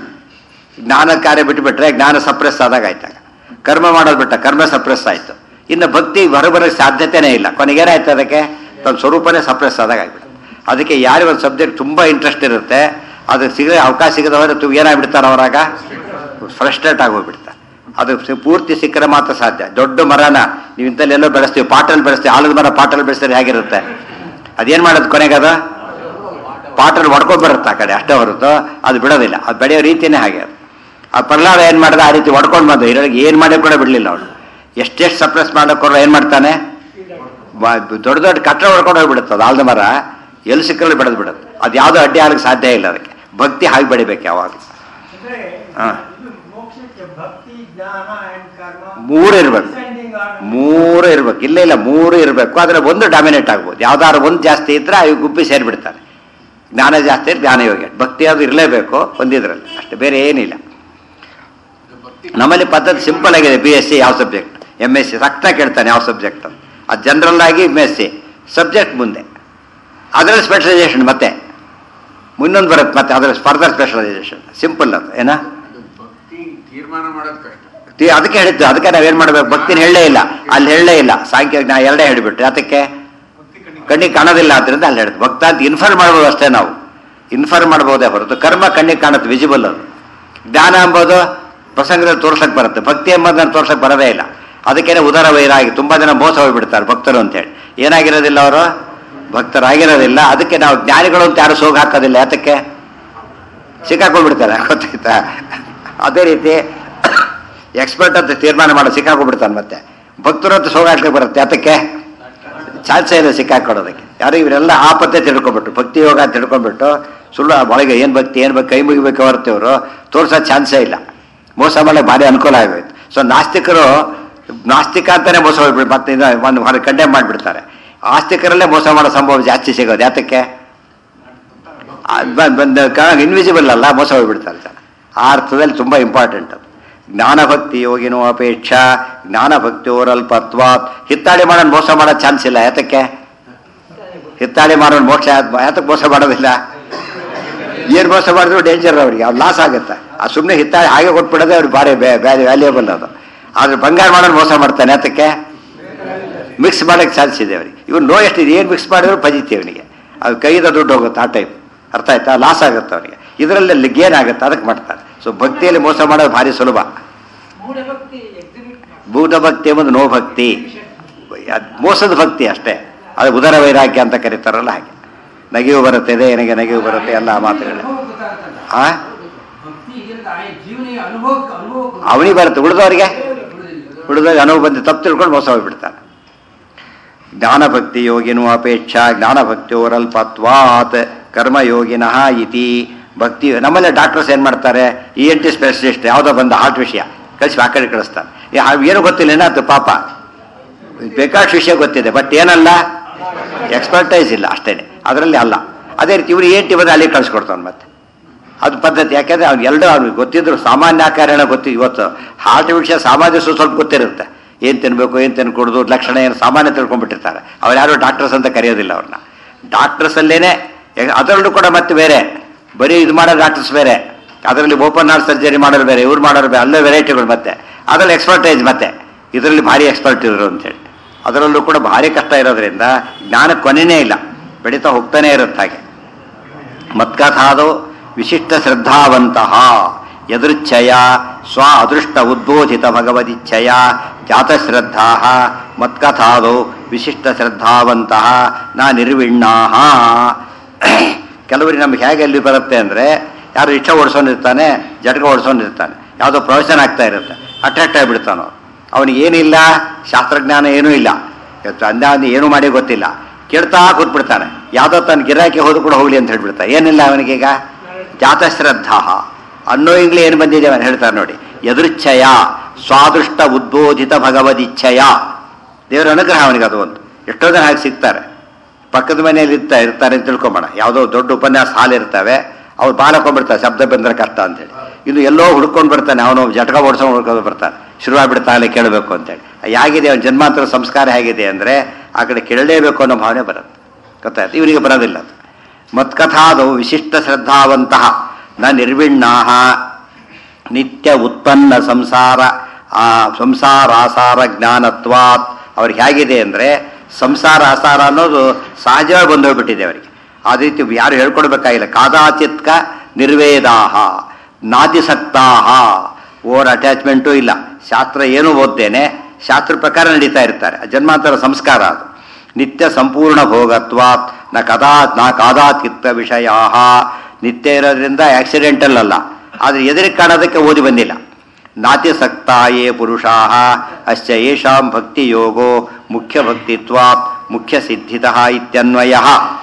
ಜ್ಞಾನ ಕಾರ್ಯ ಬಿಟ್ಟುಬಿಟ್ರೆ ಜ್ಞಾನ ಸಪ್ರೆಸ್ ಆದಾಗ ಆಯ್ತಾಗ, ಕರ್ಮ ಮಾಡೋದು ಬಿಟ್ಟ ಕರ್ಮ ಸಪ್ರೆಸ್ ಆಯಿತು. ಇನ್ನು ಭಕ್ತಿ ಹೊರಬರೋಕ್ಕೆ ಸಾಧ್ಯತೆಯೇ ಇಲ್ಲ. ಕೊನೆಗೇನಾಯ್ತು? ಅದಕ್ಕೆ ತನ್ನ ಸ್ವರೂಪನೇ ಸಪ್ರೆಸ್ ಆದಾಗ ಆಗ್ಬಿಡುತ್ತೆ. ಅದಕ್ಕೆ ಯಾರಿಗೆ ಒಂದು ಸಬ್ಜೆಕ್ಟ್ ತುಂಬ ಇಂಟ್ರೆಸ್ಟ್ ಇರುತ್ತೆ, ಅದು ಅವಕಾಶ ಸಿಗದವರೆ ಏನಾಗ್ಬಿಡ್ತಾರೆ, ಅವರಾಗ ಫ್ರಸ್ಟ್ರೇಟ್ ಆಗೋಗ್ಬಿಡ್ತಾರೆ. ಅದು ಪೂರ್ತಿ ಸಿಕ್ಕರೆ ಮಾತ್ರ ಸಾಧ್ಯ. ದೊಡ್ಡ ಮರನ ನೀವು ಇಂಥಲ್ಲೆಲ್ಲೋ ಬೆಳೆಸ್ತೀವಿ, ಪಾಟಲ್ಲಿ ಬೆಳೆಸ್ತೀವಿ. ಆಲದ ಮರ ಪಾಟಲ್ಲಿ ಬೆಳೆಸಿದ್ರೆ ಹೇಗಿರುತ್ತೆ? ಅದೇನು ಮಾಡೋದು ಕೊನೆಗೆ? ಅದು ಪಾಟಲ್ಲಿ ಹೊಡ್ಕೊಂಡ್ಬರುತ್ತೆ ಆ ಕಡೆ ಅಷ್ಟೇ ಹೊರತು ಅದು ಬಿಡೋದಿಲ್ಲ. ಅದು ಬೆಳೆಯೋ ರೀತಿಯೇ ಹಾಗೆ. ಅದು ಆ ಪ್ರಹ್ಲಾದ ಏನು ಮಾಡಿದ? ಆ ರೀತಿ ಹೊಡ್ಕೊಂಡು ಬಂದು ಇರೋರಿಗೆ ಏನು ಮಾಡಿ ಕೂಡ ಬಿಡಲಿಲ್ಲ ಅವನು. ಎಷ್ಟೆಷ್ಟು ಸಪ್ರೆಸ್ ಮಾಡೋಕ್ಕೋರು ಏನು ಮಾಡ್ತಾನೆ? ದೊಡ್ಡ ದೊಡ್ಡ ಕಟ್ಟಡ ಹೊಡ್ಕೊಂಡು ಹೋಗ್ಬಿಡುತ್ತೆ. ಅದು ಆಲದ ಮರ ಎಲ್ಲಿ ಸಿಕ್ಕಲ್ಲಿ ಬೆಳೆದು ಬಿಡುತ್ತೆ. ಅದು ಯಾವುದೋ ಅಡ್ಡಿ ಆಗಲಿಕ್ಕೆ ಸಾಧ್ಯ ಇಲ್ಲ. ಅದಕ್ಕೆ ಭಕ್ತಿ ಹಾಗೆ ಬೆಳಿಬೇಕು ಯಾವಾಗ. ಹಾಂ, 3 ಇರ್ಬೇಕು. 3 ಇರ್ಬೇಕು. ಇಲ್ಲ 3 ಇರಬೇಕು. ಆದರೆ ಒಂದು ಡಾಮಿನೇಟ್ ಆಗ್ಬೋದು. ಯಾವ್ದಾದ್ರು ಒಂದು ಜಾಸ್ತಿ ಇದ್ರೆ ಅವು ಗುಬ್ಬಿ ಸೇರಿಬಿಡ್ತಾರೆ. ಜ್ಞಾನ ಜಾಸ್ತಿ ಇದ್ರೆ ಜ್ಞಾನ ಯೋಗ, ಭಕ್ತಿ ಅದು ಇರಲೇಬೇಕು ಒಂದಿದ್ರಲ್ಲಿ ಅಷ್ಟೇ, ಬೇರೆ ಏನಿಲ್ಲ. ನಮ್ಮಲ್ಲಿ ಪದ್ಧತಿ ಸಿಂಪಲ್ ಆಗಿದೆ. BSc ಯಾವ ಸಬ್ಜೆಕ್ಟ್, MSc ಸಕ್ತ ಕೇಳ್ತಾನೆ ಯಾವ ಸಬ್ಜೆಕ್ಟ್ ಅಂತ. ಅದು ಜನರಲ್ ಆಗಿ MSc ಸಬ್ಜೆಕ್ಟ್ ಮುಂದೆ, ಅದರಲ್ಲಿ ಸ್ಪೆಷಲೈಸೇಷನ್ ಮತ್ತೆ ಮುನ್ನೊಂದು ಬರುತ್ತೆ. ಮತ್ತೆ ಅದರಲ್ಲಿ ಫರ್ದರ್ ಸ್ಪೆಷಲೈಸೇಷನ್. ಸಿಂಪಲ್ ಅದು. ಏನ ತೀರ್ಮಾನ ಮಾಡೋದು ಕಷ್ಟ. ಅದಕ್ಕೆ ಹೇಳಿದ್ದು. ಅದಕ್ಕೆ ನಾವೇನು ಮಾಡಬೇಕು? ಭಕ್ತಿನ ಹೇಳಲೇ ಇಲ್ಲ, ಅಲ್ಲಿ ಹೇಳಲೇ ಇಲ್ಲ. ಸಾಂಖ್ಯ ನಾ 2 ಹೇಳಿಬಿಟ್ರೆ ಅದಕ್ಕೆ ಕಣ್ಣಿಗೆ ಕಾಣೋದಿಲ್ಲ. ಆದ್ದರಿಂದ ಅಲ್ಲಿ ಹೇಳಿದ್ದು ಭಕ್ತ ಅಂತ ಇನ್ಫರ್ ಮಾಡ್ಬೋದು ಅಷ್ಟೇ. ನಾವು ಇನ್ಫರ್ ಮಾಡ್ಬೋದೇ ಹೊರತು ಕರ್ಮ ಕಣ್ಣಿಗೆ ಕಾಣುತ್ತೆ, ವಿಜಿಬಲ್ ಅದು. ಜ್ಞಾನ ಎಂಬುದು ಪ್ರಸಂಗದಲ್ಲಿ ತೋರ್ಸಕ್ಕೆ ಬರುತ್ತೆ, ಭಕ್ತಿ ಎಂಬುದನ್ನು ತೋರ್ಸಕ್ಕೆ ಬರೋದೇ ಇಲ್ಲ. ಅದಕ್ಕೇನೆ ಉದರ ವೈರಾಗಿ ತುಂಬ ಜನ ಮೋಸ ಹೋಗ್ಬಿಡ್ತಾರೆ ಭಕ್ತರು ಅಂತೇಳಿ. ಏನಾಗಿರೋದಿಲ್ಲ, ಅವರು ಭಕ್ತರಾಗಿರೋದಿಲ್ಲ. ಅದಕ್ಕೆ ನಾವು ಜ್ಞಾನಿಗಳು ಅಂತ ಯಾರು ಸೋಗ ಹಾಕೋದಿಲ್ಲ. ಯಾತಕ್ಕೆ? ಸಿಕ್ಕಾಕೊಂಡ್ಬಿಡ್ತಾರೆ, ಗೊತ್ತಾಯ್ತಾ? ಅದೇ ರೀತಿ ಎಕ್ಸ್ಪರ್ಟ್ ಅಂತ ತೀರ್ಮಾನ ಮಾಡೋ ಸಿಕ್ಕಾಕೊಂಡ್ಬಿಡ್ತಾನೆ. ಮತ್ತೆ ಭಕ್ತರು ಅಂತ ಸೋಗ ಹಾಕ್ಲಿಕ್ಕೆ ಬರುತ್ತೆ. ಯಾತಕ್ಕೆ? ಚಾನ್ಸೇ ಇಲ್ಲ ಸಿಕ್ಕಾಕೊಳ್ಳೋದಕ್ಕೆ. ಯಾರು ಇವರೆಲ್ಲ ಆಪತ್ತೆ ತಿಳ್ಕೊಂಡ್ಬಿಟ್ಟು ಭಕ್ತಿ ಯೋಗ ಅಂತ ತಿಳ್ಕೊಂಡ್ಬಿಟ್ಟು ಸುಳ್ಳು ಒಳಗೆ ಏನು ಭಕ್ತಿ ಕೈ ಮುಗಿಬೇಕು ಹೊರತು ಇವರು ತೋರ್ಸೋ ಚಾನ್ಸೇ ಇಲ್ಲ. ಮೋಸ ಮಾಡಕ್ಕೆ ಭಾರಿ ಅನುಕೂಲ ಆಗೋಯ್ತು. ಸೊ ನಾಸ್ತಿಕರು ನಾಸ್ತಿಕ ಅಂತಾನೆ ಮೋಸ ಹೋಗ್ಬಿಟ್ಟು ಮತ್ತೆ ಕಂಡೆಮ್ ಮಾಡಿಬಿಡ್ತಾರೆ. ಆಸ್ತಿಕರಲ್ಲೇ ಮೋಸ ಮಾಡೋ ಸಂಭವ ಜಾಸ್ತಿ ಸಿಗೋದು. ಯಾತಕ್ಕೆ? ಇನ್ವಿಸಿಬಲ್ ಅಲ್ಲ, ಮೋಸ ಹೋಗ್ಬಿಡ್ತಾರೆ ಜನ. ಆ ಅರ್ಥದಲ್ಲಿ ತುಂಬ ಇಂಪಾರ್ಟೆಂಟ್ ಅದು. ಜ್ಞಾನಭಕ್ತಿ ಯೋಗಿನೋ ಅಪೇಕ್ಷಾ ಜ್ಞಾನಭಕ್ತಿಯೋರಲ್ಪತ್ವಾತ್. ಹಿತ್ತಾಳಿ ಮಾಡೋನು ಮೋಸ ಮಾಡೋ ಚಾನ್ಸ್ ಇಲ್ಲ. ಯಾತಕ್ಕೆ? ಹಿತ್ತಾಳಿ ಮಾಡೋನು ಮೋಕ್ಷ ಯಾತಕ್ಕೆ ಮೋಸ ಮಾಡೋದಿಲ್ಲ? ಏನು ಮೋಸ ಮಾಡಿದ್ರು ಡೇಂಜರ್ ಅವ್ರಿಗೆ, ಅವ್ರು ಲಾಸ್ ಆಗುತ್ತೆ. ಆ ಸುಮ್ಮನೆ ಹಿತ್ತಾಳಿ ಹಾಗೆ ಕೊಟ್ಬಿಡೋದೇ ಅವ್ರಿಗೆ ಭಾರಿ ವ್ಯಾಲ್ಯೂಬಲ್ ಅದು. ಆದರೆ ಬಂಗಾರ ಮಾಡೋನು ಮೋಸ ಮಾಡ್ತಾನೆ. ಯಾತಕ್ಕೆ? ಮಿಕ್ಸ್ ಮಾಡೋಕ್ಕೆ ಚಾನ್ಸ್ ಇದೆ ಅವ್ರಿಗೆ. ಇವ್ನು ನೋ ಎಷ್ಟಿದೆ, ಏನು ಮಿಕ್ಸ್ ಮಾಡಿದ್ರು ಪಜಿತೀವಿ ಅವನಿಗೆ. ಅದು ಕೈದ ದುಡ್ಡು ಹೋಗುತ್ತೆ ಆ ಟೈಪ್. ಅರ್ಥ ಆಯ್ತಾ? ಲಾಸ್ ಆಗುತ್ತೆ ಅವನಿಗೆ. ಇದರಲ್ಲಿ ಗೇನ್ ಆಗುತ್ತೆ, ಅದಕ್ಕೆ ಮಾಡ್ತಾರೆ. ಸೊ ಭಕ್ತಿಯಲ್ಲಿ ಮೋಸ ಮಾಡೋದು ಭಾರಿ ಸುಲಭ. ಭೂತ ಭಕ್ತಿ ಎಂಬುದು ನೋ ಭಕ್ತಿ, ಮೋಸದ ಭಕ್ತಿ ಅಷ್ಟೇ. ಅದು ಉದರ ವೈರಾಗ್ಯ ಅಂತ ಕರೀತಾರಲ್ಲ ಹಾಗೆ. ನಗೆಯು ಬರುತ್ತೆ, ನನಗೆ ನಗೆಯು ಬರುತ್ತೆ, ಎಲ್ಲ ಮಾತುಗಳು ಅವನಿಗೆ ಬರುತ್ತೆ, ಉಳಿದವರಿಗೆ ಅನುಭವ ಬಂದು ತಪ್ಪು ತಿಳ್ಕೊಂಡು ಮೋಸ ಹೋಗ್ಬಿಡ್ತಾನೆ. ಜ್ಞಾನಭಕ್ತಿ ಯೋಗಿನೋ ಅಪೇಕ್ಷಾ ಜ್ಞಾನಭಕ್ತಿಯೋರಲ್ಪತ್ವಾತ್ ಕರ್ಮಯೋಗಿನಃ ಇತಿ. ಭಕ್ತಿ ನಮ್ಮಲ್ಲೇ ಡಾಕ್ಟರ್ಸ್ ಏನು ಮಾಡ್ತಾರೆ, ENT ಸ್ಪೆಷಲಿಸ್ಟ್ ಯಾವುದೋ ಬಂದ ಹಾರ್ಟ್ ವಿಷಯ ಕಳಿಸಿ ಆ ಕಡೆ ಕಳಿಸ್ತಾರೆ. ಏನು ಗೊತ್ತಿಲ್ಲ ಅದು ಪಾಪ, ಬೇಕಾದಷ್ಟು ವಿಷಯ ಗೊತ್ತಿದೆ, ಬಟ್ ಏನಲ್ಲ ಎಕ್ಸ್ಪರ್ಟೈಸ್ ಇಲ್ಲ ಅಷ್ಟೇ, ಅದರಲ್ಲಿ ಅಲ್ಲ. ಅದೇ ರೀತಿ ಇವರು ENT ಬಂದು ಅಲ್ಲಿ ಕಳಿಸ್ಕೊಡ್ತಾನೆ ಮತ್ತೆ. ಅದು ಪದ್ಧತಿ. ಯಾಕೆಂದರೆ ಅವ್ನು ಎಲ್ಲರೂ ಅವ್ನಿಗೆ ಗೊತ್ತಿದ್ರು, ಸಾಮಾನ್ಯ ಕಾರಣ ಗೊತ್ತಿದ್ದು. ಇವತ್ತು ಹಾರ್ಟ್ ವಿಷಯ ಸಾಮಾನ್ಯ ಸ್ವಲ್ಪ ಗೊತ್ತಿರುತ್ತೆ, ಏನು ತಿನ್ನಬೇಕು, ಏನು ತಿನ್ಕೊಡೋದು, ಲಕ್ಷಣ ಏನು ಸಾಮಾನ್ಯ ತಿಳ್ಕೊಂಡ್ಬಿಟ್ಟಿರ್ತಾರೆ. ಅವ್ರು ಯಾರು ಡಾಕ್ಟರ್ಸ್ ಅಂತ ಕರೆಯೋದಿಲ್ಲ ಅವ್ರನ್ನ. ಡಾಕ್ಟರ್ಸಲ್ಲೇನೆ ಅದರಲ್ಲೂ ಕೂಡ ಮತ್ತೆ ಬೇರೆ, ಬರೀ ಇದು ಮಾಡೋ ಡಾಕ್ಟರ್ಸ್ ಬೇರೆ, ಅದರಲ್ಲಿ ಓಪನ್ ಹಾರ್ಟ್ ಸರ್ಜರಿ ಮಾಡೋರು ಬೇರೆ, ಇವ್ರು ಮಾಡೋರು ಬೇರೆ, ಅಲ್ಲೇ ವೆರೈಟಿಗಳು ಮತ್ತೆ. ಅದರಲ್ಲಿ ಎಕ್ಸ್ಪರ್ಟೈಸ್ ಮತ್ತೆ, ಇದರಲ್ಲಿ ಭಾರಿ ಎಕ್ಸ್ಪರ್ಟ್ ಇರೋರು ಅಂತೇಳಿ. ಅದರಲ್ಲೂ ಕೂಡ ಭಾರಿ ಕಷ್ಟ ಇರೋದ್ರಿಂದ ಜ್ಞಾನ ಕೊನೆಯೇ ಇಲ್ಲ, ಬೆಳೀತಾ ಹೋಗ್ತಾನೆ ಇರುತ್ತೆ ಹಾಗೆ. ಮತ್ಕಥಾದೋ ವಿಶಿಷ್ಟ ಶ್ರದ್ಧಾವಂತಹ ಯದೃಚ್ಛಯ ಸ್ವ ಅದೃಷ್ಟ ಉದ್ಬೋಧಿತ ಭಗವದಿಚ್ಛಯ ಜಾತಶ್ರದ್ಧಾ ಮತ್ಕಥಾದೋ ವಿಶಿಷ್ಟ ಶ್ರದ್ಧಾವಂತಹ ನಾ ನಿರ್ವಿಣ್ಣಾ. ಕೆಲವರಿಗೆ ನಮ್ಗೆ ಹೇಗೆ ಎಲ್ಲಿ ಬರುತ್ತೆ ಅಂದರೆ, ಯಾರು ಇಷ್ಟ ಓಡಿಸೋನಿರ್ತಾನೆ, ಜಟಕ ಓಡಿಸೋನಿರ್ತಾನೆ, ಯಾವುದೋ ಪ್ರವಚನ ಆಗ್ತಾ ಇರುತ್ತೆ, ಅಟ್ರಾಕ್ಟ್ ಆಗಿಬಿಡ್ತಾನೋ. ಅವನಿಗೆ ಏನಿಲ್ಲ, ಶಾಸ್ತ್ರಜ್ಞಾನ ಏನೂ ಇಲ್ಲ, ಅಂದಾಜು ಏನೂ ಮಾಡಿ ಗೊತ್ತಿಲ್ಲ, ಕೇಳ್ತಾ ಕೂತ್ಬಿಡ್ತಾನೆ. ಯಾವುದೋ ತನ್ನ ಗಿರಾಕಿ ಹೋದ್ರು ಕೂಡ ಹೋಗ್ಲಿ ಅಂತ ಹೇಳ್ಬಿಡ್ತಾನೆ. ಏನಿಲ್ಲ ಅವನಿಗೀಗ ಜಾತಶ್ರದ್ಧಾ ಅನ್ನೋಯಿಂಗ್ಲಿ ಏನು ಬಂದಿದೆ ಅವನು ಹೇಳ್ತಾರೆ ನೋಡಿ. ಯದೃಚ್ಛಯ ಸ್ವಾದೃಷ್ಟ ಉದ್ಬೋಧಿತ ಭಗವದಿಚ್ಛಯ, ದೇವರ ಅನುಗ್ರಹ ಅವನಿಗೆ ಅದು ಒಂದು. ಎಷ್ಟೋ ಜನ ಹಾಗೆ ಸಿಗ್ತಾರೆ, ಪಕ್ಕದ ಮನೆಯಲ್ಲಿ ಇರ್ತಾರೆ ಅಂತ ತಿಳ್ಕೊಂಬೋಣ. ಯಾವುದೋ ದೊಡ್ಡ ಉಪನ್ಯಾಸ ಹಾಲು ಇರ್ತವೆ, ಅವ್ರು ಬಾಲಕೊಂಡ್ಬಿಡ್ತಾರೆ ಶಬ್ದ ಬಂದರೆ ಕಷ್ಟ ಅಂತೇಳಿ. ಇನ್ನು ಎಲ್ಲೋ ಹುಡ್ಕೊಂಡು ಬರ್ತಾನೆ, ಅವನು ಜಟಕ ಓಡಿಸ್ಕೊಂಡು ಹುಡ್ಕೊಂಡು ಬರ್ತಾನೆ, ಶುರುವಾಗ್ಬಿಡ್ತಾನೆ ಕೇಳಬೇಕು ಅಂತೇಳಿ. ಹೇಗಿದೆ ಅವನ ಜನ್ಮಾಂತರ ಸಂಸ್ಕಾರ ಹೇಗಿದೆ ಅಂದರೆ ಆ ಕಡೆ ಕೇಳಲೇಬೇಕು ಅನ್ನೋ ಭಾವನೆ ಬರುತ್ತೆ, ಗೊತ್ತಾಯ್ತು. ಇವನಿಗೆ ಬರೋದಿಲ್ಲ ಅದು. ಮತ್ಕಥಾದವು ವಿಶಿಷ್ಟ ಶ್ರದ್ಧಾವಂತಹ ನ ನಿರ್ವಿಣ್ಣಾ ನಿತ್ಯ ಉತ್ಪನ್ನ ಸಂಸಾರಾಸಾರ ಜ್ಞಾನತ್ವಾತ್. ಅವ್ರಿಗೆ ಹೇಗಿದೆ ಅಂದರೆ ಸಂಸಾರ ಆಸಾರ ಅನ್ನೋದು ಸಹಜವಾಗಿ ಬಂದೋಗ್ಬಿಟ್ಟಿದೆ ಅವರಿಗೆ. ಆ ರೀತಿ ಯಾರು ಹೇಳ್ಕೊಡ್ಬೇಕಾಗಿಲ್ಲ. ಕಾದಾಚಿತ್ಕ ನಿರ್ವೇದಾಹ ನಾತಿಸಕ್ತಾಹ, ಓವರ್ ಅಟ್ಯಾಚ್ಮೆಂಟೂ ಇಲ್ಲ. ಶಾಸ್ತ್ರ ಏನೂ ಓದ್ದೇನೆ, ಶಾಸ್ತ್ರ ಪ್ರಕಾರ ನಡೀತಾ ಇರ್ತಾರೆ. ಜನ್ಮಾಂತರ ಸಂಸ್ಕಾರ ಅದು. ನಿತ್ಯ ಸಂಪೂರ್ಣ ಭೋಗತ್ವಾತ್ ನ ಕಾದಾಚಿತ್ತ ವಿಷಯ. ನಿತ್ಯ ಇರೋದ್ರಿಂದ ಆಕ್ಸಿಡೆಂಟಲ್ ಅಲ್ಲ, ಆದರೆ ಎದುರಿಗೆ ಕಾಣೋದಕ್ಕೆ ಓದಿ ಬಂದಿಲ್ಲ. ನಾತಿಸಕ್ತಾಯೇ ಪುರುಷಾ ಅಶ್ಚ ಯೇಷಾಂ ಭಕ್ತಿ ಯೋಗೋ ಮುಖ್ಯ ಭಕ್ತಿತ್ವಾತ್ ಮುಖ್ಯ ಸಿದ್ಧಿತಃ ಇತ್ಯನ್ವಯ.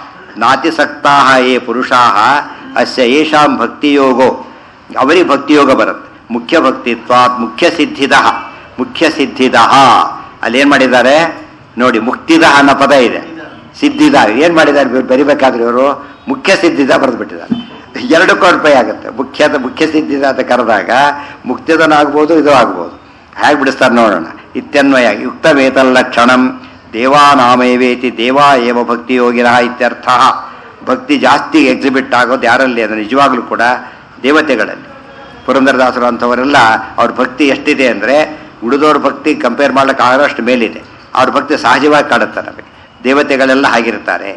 ನಾತಿಸಕ್ತಾ ಯೇ ಪುರುಷಾ ಅಸ್ಯ ಯೇಷಾಂ ಭಕ್ತಿಯೋಗೋ, ಅವರಿಗೆ ಭಕ್ತಿಯೋಗ ಬರುತ್ತೆ. ಮುಖ್ಯ ಭಕ್ತಿತ್ವಾತ್ ಮುಖ್ಯ ಸಿದ್ಧಿತಃ. ಮುಖ್ಯ ಸಿದ್ಧಿತಃ ಅಲ್ಲೇನು ಮಾಡಿದ್ದಾರೆ ನೋಡಿ, ಮುಕ್ತಿದ ಅನ್ನೋ ಪದ ಇದೆ, ಸಿದ್ಧಿದ ಏನು ಮಾಡಿದ್ದಾರೆ ಬರಿಬೇಕಾದ್ರೆ ಇವರು ಮುಖ್ಯ ಸಿದ್ಧಿದ ಬರೆದು ಬಿಟ್ಟಿದ್ದಾರೆ. 2 ಕೋಟಿ ರೂಪಾಯಿ ಆಗುತ್ತೆ. ಮುಖ್ಯ ಸಿದ್ಧಿದ ಅಂತ ಕರೆದಾಗ ಮುಕ್ತಿದನಾಗ್ಬೋದು, ಇದು ಆಗ್ಬೋದು. ಹೇಗೆ ಬಿಡಿಸ್ತಾರೆ ನೋಡೋಣ. ಇತ್ಯನ್ವಯ ಯುಕ್ತವೇತಲ್ಲಕ್ಷಣಂ ದೇವಾನಾಮೇವೇತಿ ದೇವಾ ಏವ ಭಕ್ತಿಯೋಗಿನಃ ಇತ್ಯರ್ಥ. ಭಕ್ತಿ ಜಾಸ್ತಿ ಎಕ್ಸಿಬಿಟ್ ಆಗೋದು ಯಾರಲ್ಲಿ ಅಂದರೆ ನಿಜವಾಗ್ಲೂ ಕೂಡ ದೇವತೆಗಳಲ್ಲಿ. ಪುರಂದರದಾಸರು ಅಂಥವರೆಲ್ಲ ಅವ್ರ ಭಕ್ತಿ ಎಷ್ಟಿದೆ ಅಂದರೆ ಉಳಿದವ್ರ ಭಕ್ತಿ ಕಂಪೇರ್ ಮಾಡ್ಲಿಕ್ಕೆ ಆಗೋಷ್ಟು ಮೇಲಿದೆ. ಅವ್ರ ಭಕ್ತಿ ಸಹಜವಾಗಿ ಕಾಡುತ್ತೆ ನಮಗೆ. ದೇವತೆಗಳೆಲ್ಲ ಹಾಗಿರ್ತಾರೆ.